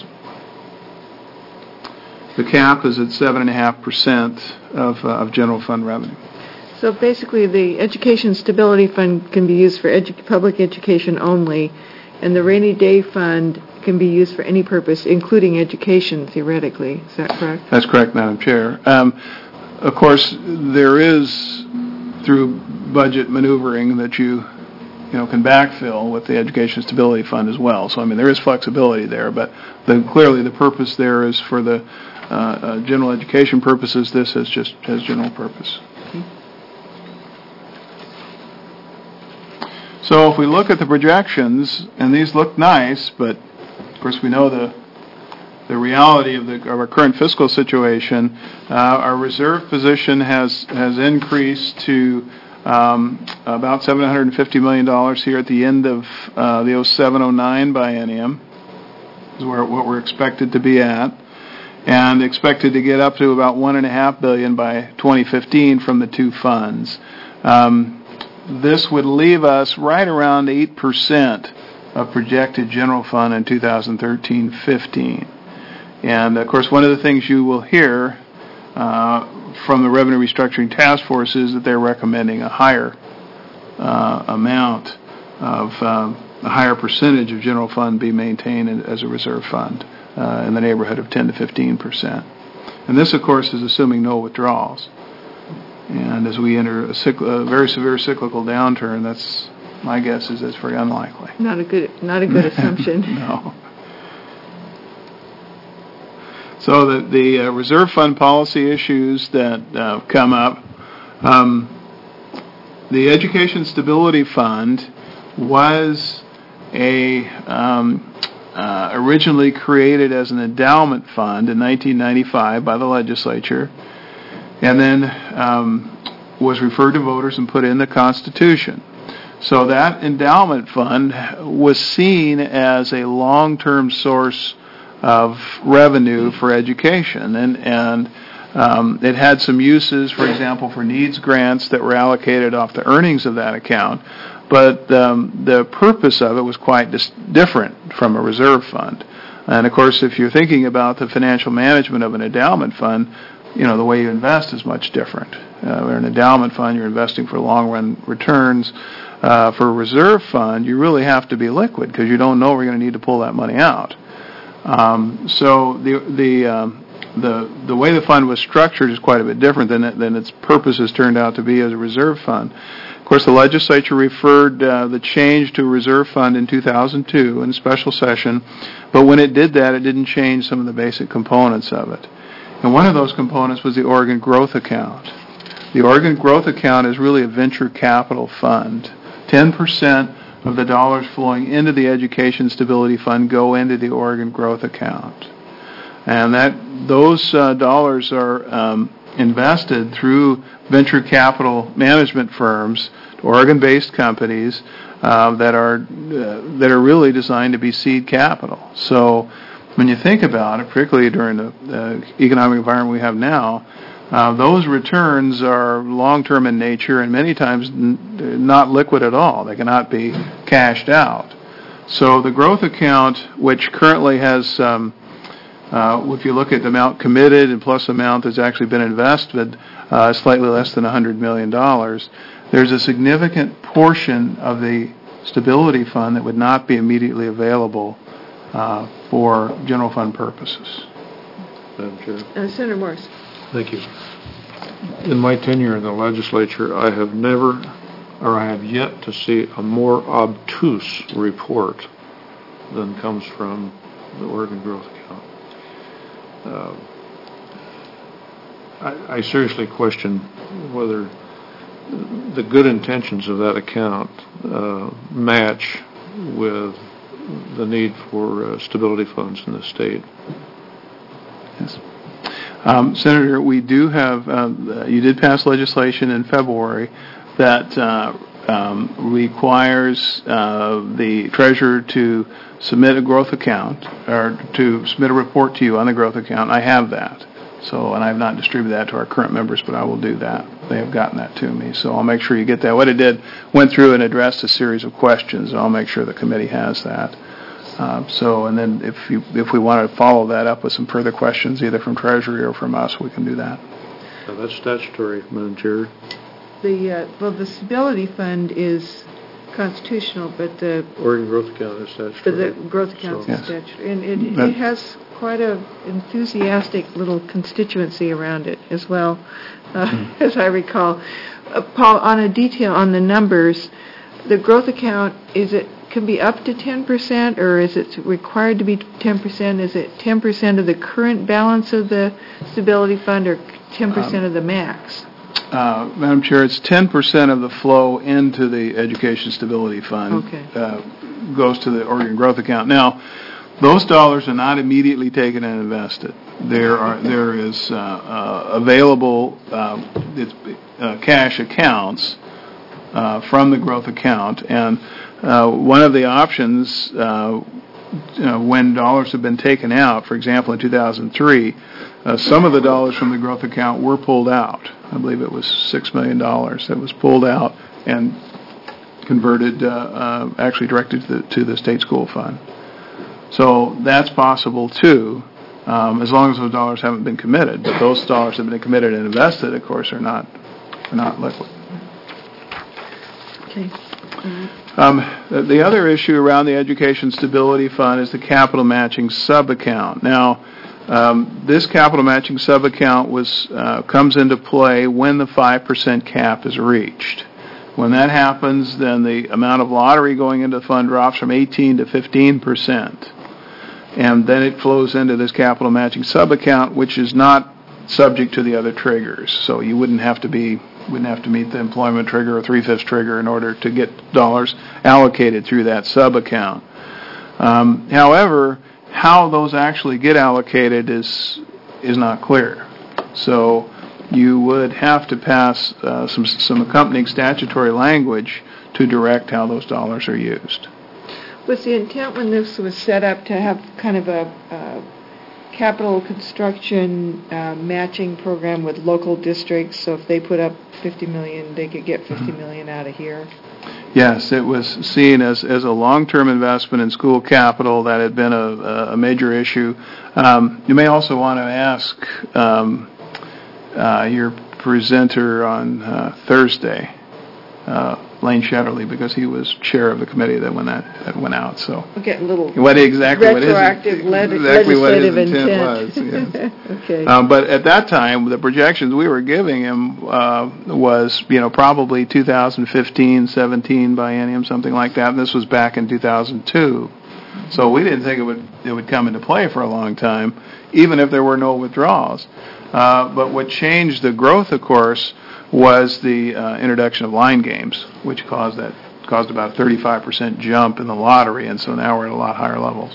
[SPEAKER 4] The cap is at seven point five percent of, uh, of general fund revenue.
[SPEAKER 2] So basically, the Education Stability Fund can be used for edu- public education only, and the Rainy Day Fund can be used for any purpose, including education, theoretically. Is that correct?
[SPEAKER 4] That's correct, Madam Chair. Um, of course, there is, through budget maneuvering, that you, you know, can backfill with the Education Stability Fund as well. So, I mean, there is flexibility there, but the, clearly the purpose there is for the uh, uh, general education purposes. This is just has general purpose. So if we look at the projections, and these look nice, but of course we know the the reality of, the, of our current fiscal situation. Uh, our reserve position has has increased to um, about seven hundred fifty million dollars here at the end of uh, the oh seven oh nine biennium, is where what we're expected to be at, and expected to get up to about one and a half billion by twenty fifteen from the two funds. Um, This would leave us right around eight percent of projected general fund in two thousand thirteen fifteen. And, of course, one of the things you will hear uh, from the Revenue Restructuring Task Force is that they're recommending a higher uh, amount of, um, a higher percentage of general fund be maintained as a reserve fund uh, in the neighborhood of ten to fifteen percent. And this, of course, is assuming no withdrawals. And as we enter a, cycl- a very severe cyclical downturn, that's, my guess is that's very unlikely.
[SPEAKER 2] Not a good, not a good assumption.
[SPEAKER 4] No. So the, the uh, reserve fund policy issues that uh, come up, um, the Education Stability Fund was a um, uh, originally created as an endowment fund in nineteen ninety-five by the legislature, and then um, was referred to voters and put in the Constitution. So that endowment fund was seen as a long-term source of revenue for education, and and um, it had some uses, for example, for needs grants that were allocated off the earnings of that account, but um, the purpose of it was quite dis- different from a reserve fund. And of course, if you're thinking about the financial management of an endowment fund, you know, the way you invest is much different. Uh, in an endowment fund, you're investing for long-run returns. Uh, for a reserve fund, you really have to be liquid because you don't know we're going to need to pull that money out. Um, so the the um, the the way the fund was structured is quite a bit different than it, than its purpose has turned out to be as a reserve fund. Of course, the legislature referred uh, the change to a reserve fund in two thousand two in a special session, but when it did that, it didn't change some of the basic components of it. And one of those components was the Oregon Growth Account. The Oregon Growth Account is really a venture capital fund. ten percent of the dollars flowing into the Education Stability Fund go into the Oregon Growth Account. And that those uh, dollars are um, invested through venture capital management firms, Oregon-based companies uh, that are uh, that are really designed to be seed capital. So when you think about it, particularly during the uh, economic environment we have now, Uh, those returns are long-term in nature and many times n- not liquid at all. They cannot be cashed out. So the growth account, which currently has, um, uh, if you look at the amount committed and plus the amount that's actually been invested, uh, slightly less than one hundred million dollars, there's a significant portion of the stability fund that would not be immediately available uh, for general fund purposes.
[SPEAKER 1] Madam Chair.
[SPEAKER 2] Uh, Senator Morris.
[SPEAKER 1] Thank you. In my tenure in the legislature, I have never, or I have yet to see a more obtuse report than comes from the Oregon Growth Account. Uh, I, I seriously question whether the good intentions of that account uh, match with the need for uh, stability funds in the state.
[SPEAKER 4] Yes. Um, Senator, we do have, uh, you did pass legislation in February that uh, um, requires uh, the treasurer to submit a growth account, or to submit a report to you on the growth account. I have that. So, and I have not distributed that to our current members, but I will do that. They have gotten that to me. So I'll make sure you get that. What it did, went through and addressed a series of questions. I'll make sure the committee has that. Uh, so, and then if you, if we want to follow that up with some further questions, either from Treasury or from us, we can do that.
[SPEAKER 1] Now, that's statutory, Madam Chair.
[SPEAKER 2] The, uh, well, the Stability Fund is constitutional, but the,
[SPEAKER 1] Oregon Growth Account is
[SPEAKER 2] but
[SPEAKER 1] statutory.
[SPEAKER 2] the growth account
[SPEAKER 1] So-
[SPEAKER 2] is
[SPEAKER 4] Yes.
[SPEAKER 2] statutory. And it,
[SPEAKER 4] That-
[SPEAKER 2] it has quite a enthusiastic little constituency around it as well, uh,
[SPEAKER 4] Hmm.
[SPEAKER 2] as I recall. Uh, Paul, on a detail on the numbers, the growth account, is it, can be up to ten percent, or is it required to be ten percent? Is it ten percent of the current balance of the Stability Fund, or ten percent
[SPEAKER 4] Um,
[SPEAKER 2] of the max?
[SPEAKER 4] Uh, Madam Chair, it's ten percent of the flow into the Education Stability Fund.
[SPEAKER 2] Okay.
[SPEAKER 4] Uh, goes to the Oregon Growth Account. Now, those dollars are not immediately taken and invested. There are there is uh, uh, available uh, it's, uh, cash accounts uh, from the growth account, and uh, one of the options uh, you know, when dollars have been taken out, for example, in two thousand three, uh, some of the dollars from the growth account were pulled out. I believe it was six million dollars that was pulled out and converted, uh, uh, actually directed to the, to the state school fund. So that's possible too, um, as long as those dollars haven't been committed. But those dollars have been committed and invested, of course, are not are not liquid.
[SPEAKER 2] Okay.
[SPEAKER 4] Um, the, the other issue around the Education Stability Fund is the capital matching sub-account. Now, um, this capital matching sub-account was uh, comes into play when the five percent cap is reached. When that happens, then the amount of lottery going into the fund drops from eighteen to fifteen percent. And then it flows into this capital matching sub-account, which is not subject to the other triggers. So you wouldn't have to be, wouldn't have to meet the employment trigger or three-fifths trigger in order to get dollars allocated through that sub-account. Um, however, how those actually get allocated is is not clear. So you would have to pass uh, some some accompanying statutory language to direct how those dollars are used.
[SPEAKER 2] Was the intent when this was set up to have kind of a uh, capital construction uh, matching program with local districts, so if they put up fifty million dollars, they could get fifty million dollars out of here?
[SPEAKER 4] Yes, it was seen as, as a long-term investment in school capital that had been a, a major issue. Um, you may also want to ask um, uh, your presenter on uh, Thursday, uh, Lane Shetterly, because he was chair of the committee that went, that, that went out. So
[SPEAKER 2] We'll get a little
[SPEAKER 4] what exactly what his,
[SPEAKER 2] retroactive leg-
[SPEAKER 4] exactly what his
[SPEAKER 2] legislative
[SPEAKER 4] intent,
[SPEAKER 2] intent.
[SPEAKER 4] was. Yes.
[SPEAKER 2] Okay.
[SPEAKER 4] Um, but at that time, the projections we were giving him uh, was, you know, probably two thousand fifteen, seventeen biennium, something like that. And this was back in two thousand two, so we didn't think it would it would come into play for a long time, even if there were no withdrawals. Uh, but what changed the growth, of course, was the uh, introduction of line games, which caused that caused about a thirty-five percent jump in the lottery, and so now we're at a lot higher levels.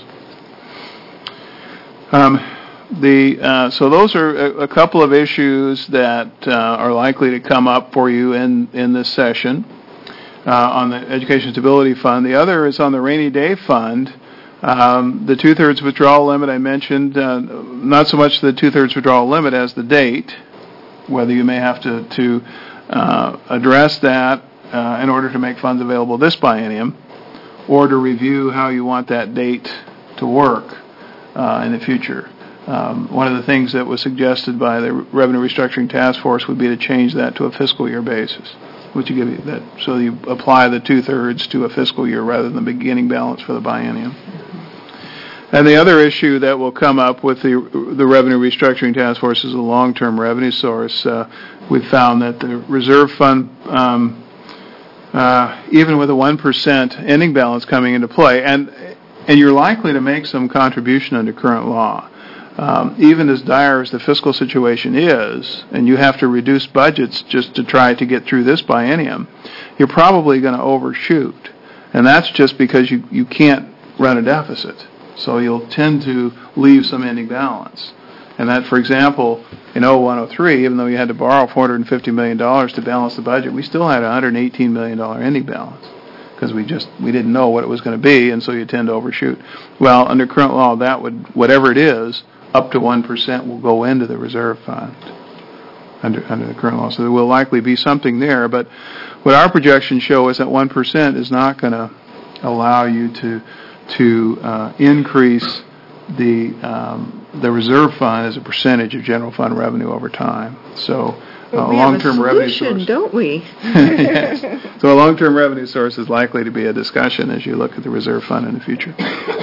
[SPEAKER 4] Um, The, uh, so those are a, a couple of issues that uh, are likely to come up for you in, in this session uh, on the Education Stability Fund. The other is on the Rainy Day Fund. Um, the two-thirds withdrawal limit I mentioned, uh, not so much the two-thirds withdrawal limit as the date, whether you may have to, to uh, address that uh, in order to make funds available this biennium, or to review how you want that date to work uh, in the future. Um, one of the things that was suggested by the Revenue Restructuring Task Force would be to change that to a fiscal year basis, which you give you that, so you apply the two-thirds to a fiscal year rather than the beginning balance for the biennium. And the other issue that will come up with the the Revenue Restructuring Task Force is a long-term revenue source. Uh, we've found that the reserve fund, um, uh, even with a one percent ending balance coming into play, and and you're likely to make some contribution under current law. Um, even as dire as the fiscal situation is, and you have to reduce budgets just to try to get through this biennium, you're probably going to overshoot. And that's just because you, you can't run a deficit. So you'll tend to leave some ending balance. And that, for example, in oh one oh three, even though you had to borrow four hundred fifty million dollars to balance the budget, we still had a one hundred eighteen million dollars ending balance, because we just we didn't know what it was going to be, and so you tend to overshoot. Well, under current law, that would, whatever it is, up to one percent will go into the reserve fund under under the current law. So there will likely be something there, but what our projections show is that one percent is not going to allow you to to uh, increase the um, the reserve fund as a percentage of general fund revenue over time. So uh,
[SPEAKER 2] we
[SPEAKER 4] long-term
[SPEAKER 2] have a
[SPEAKER 4] revenue
[SPEAKER 2] solution,
[SPEAKER 4] source,
[SPEAKER 2] don't we?
[SPEAKER 4] yes. So a long-term revenue source is likely to be a discussion as you look at the reserve fund in the future.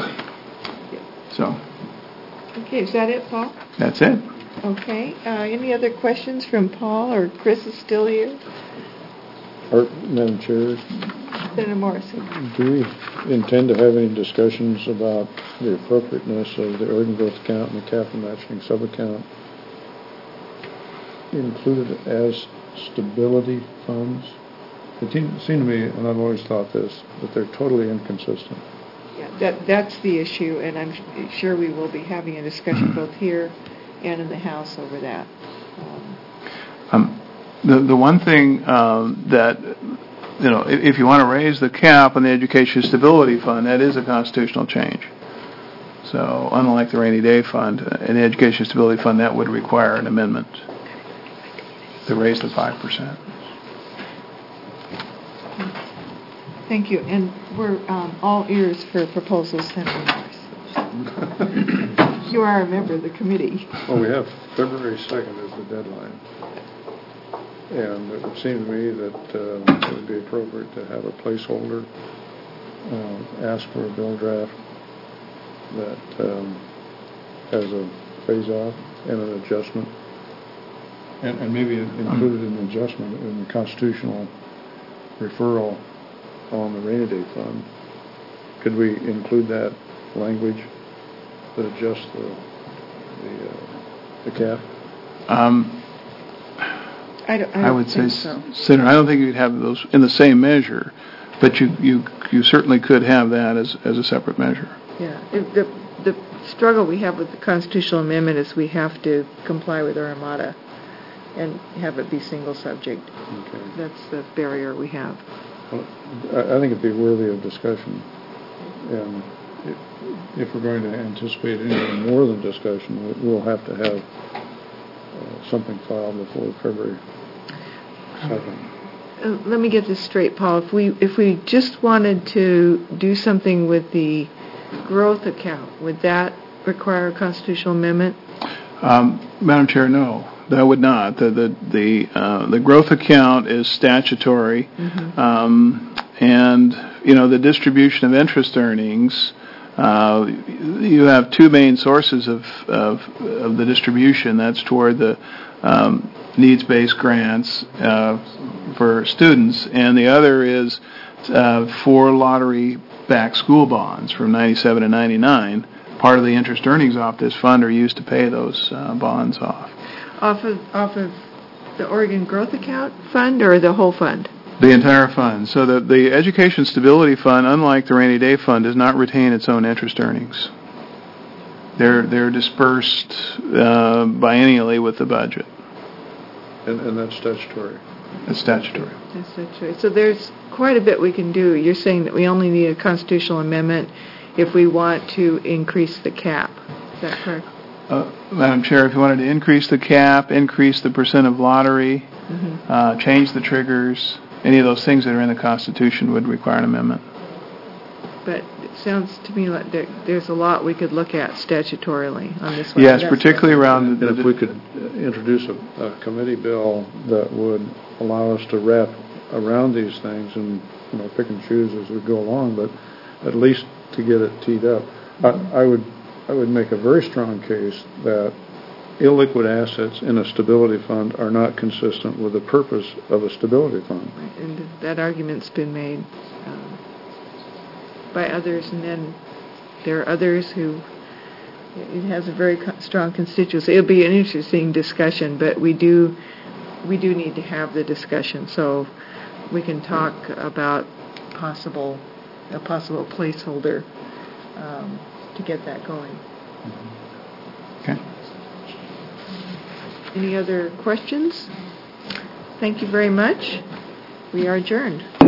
[SPEAKER 4] So.
[SPEAKER 2] Okay, is that it, Paul?
[SPEAKER 4] That's it.
[SPEAKER 2] Okay. Uh, any other questions from Paul, or Chris is still here?
[SPEAKER 1] Or, Madam Chair,
[SPEAKER 2] Senator Morrison.
[SPEAKER 1] do we intend to have any discussions about the appropriateness of the Oregon Growth Account and the capital matching subaccount included as stability funds? It seemed to me, and I've always thought this, that they're totally inconsistent.
[SPEAKER 2] Yeah, that that's the issue, and I'm sure we will be having a discussion both here and in the House over that. Um,
[SPEAKER 4] Um, the the one thing um, that, you know, if, if you want to raise the cap on the Education Stability Fund, that is a constitutional change. So unlike the Rainy Day Fund, uh, in the Education Stability Fund, that would require an amendment to raise the five percent.
[SPEAKER 2] Thank you, and we're um, all ears for proposals, Senator Morris. You are a member of the committee.
[SPEAKER 1] Well, we have February second as the deadline. And it would seem to me that uh, it would be appropriate to have a placeholder, uh, ask for a bill draft that um, has a phase-out and an adjustment, and, and maybe included an adjustment in the constitutional referral on the Rainy Day Fund. Could we include that language that adjusts the the, uh, the cap?
[SPEAKER 4] Um,
[SPEAKER 2] I, don't, I,
[SPEAKER 4] I
[SPEAKER 2] don't
[SPEAKER 4] would say,
[SPEAKER 2] think so.
[SPEAKER 4] Senator, I don't think you'd have those in the same measure, but you you, you certainly could have that as, as a separate measure.
[SPEAKER 2] Yeah, it, the the struggle we have with the constitutional amendment is we have to comply with our Armada and have it be single subject.
[SPEAKER 1] Okay.
[SPEAKER 2] That's the barrier we have.
[SPEAKER 1] Well, I, I think it'd be worthy of discussion, and if, if we're going to anticipate anything more than discussion, we- we'll have to have uh, something filed before February second.
[SPEAKER 2] uh, let me get this straight, Paul. If we, if we just wanted to do something with the growth account, would that require a constitutional amendment?
[SPEAKER 4] Um, Madam Chair, no, that would not. The the the, uh, the growth account is statutory,
[SPEAKER 2] Mm-hmm.
[SPEAKER 4] um, and you know the distribution of interest earnings. Uh, you have two main sources of of, of the distribution. That's toward the um, needs-based grants uh, for students, and the other is uh, for lottery-backed school bonds from ninety-seven to ninety-nine. Part of the interest earnings off this fund are used to pay those uh, bonds off.
[SPEAKER 2] Off of, off of the Oregon Growth Account Fund or the whole fund?
[SPEAKER 4] The entire fund. So the, the Education Stability Fund, unlike the Rainy Day Fund, does not retain its own interest earnings. They're they're dispersed uh, biennially with the budget.
[SPEAKER 1] And, and that's statutory.
[SPEAKER 4] It's statutory.
[SPEAKER 2] That's that's right. So there's quite a bit we can do. You're saying that we only need a constitutional amendment if we want to increase the cap. Is that correct?
[SPEAKER 4] Uh, Madam Chair, if you wanted to increase the cap, increase the percent of lottery,
[SPEAKER 2] Mm-hmm.
[SPEAKER 4] uh, change the triggers, any of those things that are in the Constitution would require an amendment.
[SPEAKER 2] But it sounds to me like there, there's a lot we could look at statutorily on this one.
[SPEAKER 4] Yes,
[SPEAKER 2] That's
[SPEAKER 4] particularly
[SPEAKER 2] what-
[SPEAKER 4] around the...
[SPEAKER 1] And if we could uh, introduce a, a committee bill that would allow us to wrap around these things and, you know, pick and choose as we go along, but at least to get it teed up. I, I would I would make a very strong case that illiquid assets in a stability fund are not consistent with the purpose of a stability fund.
[SPEAKER 2] And that argument's been made um, by others, and then there are others who, it has a very co- strong constituency. It'll be an interesting discussion, but we do, we do need to have the discussion, so we can talk about possible, a possible placeholder um, to get that going.
[SPEAKER 4] Okay.
[SPEAKER 2] Any other questions? Thank you very much. We are adjourned.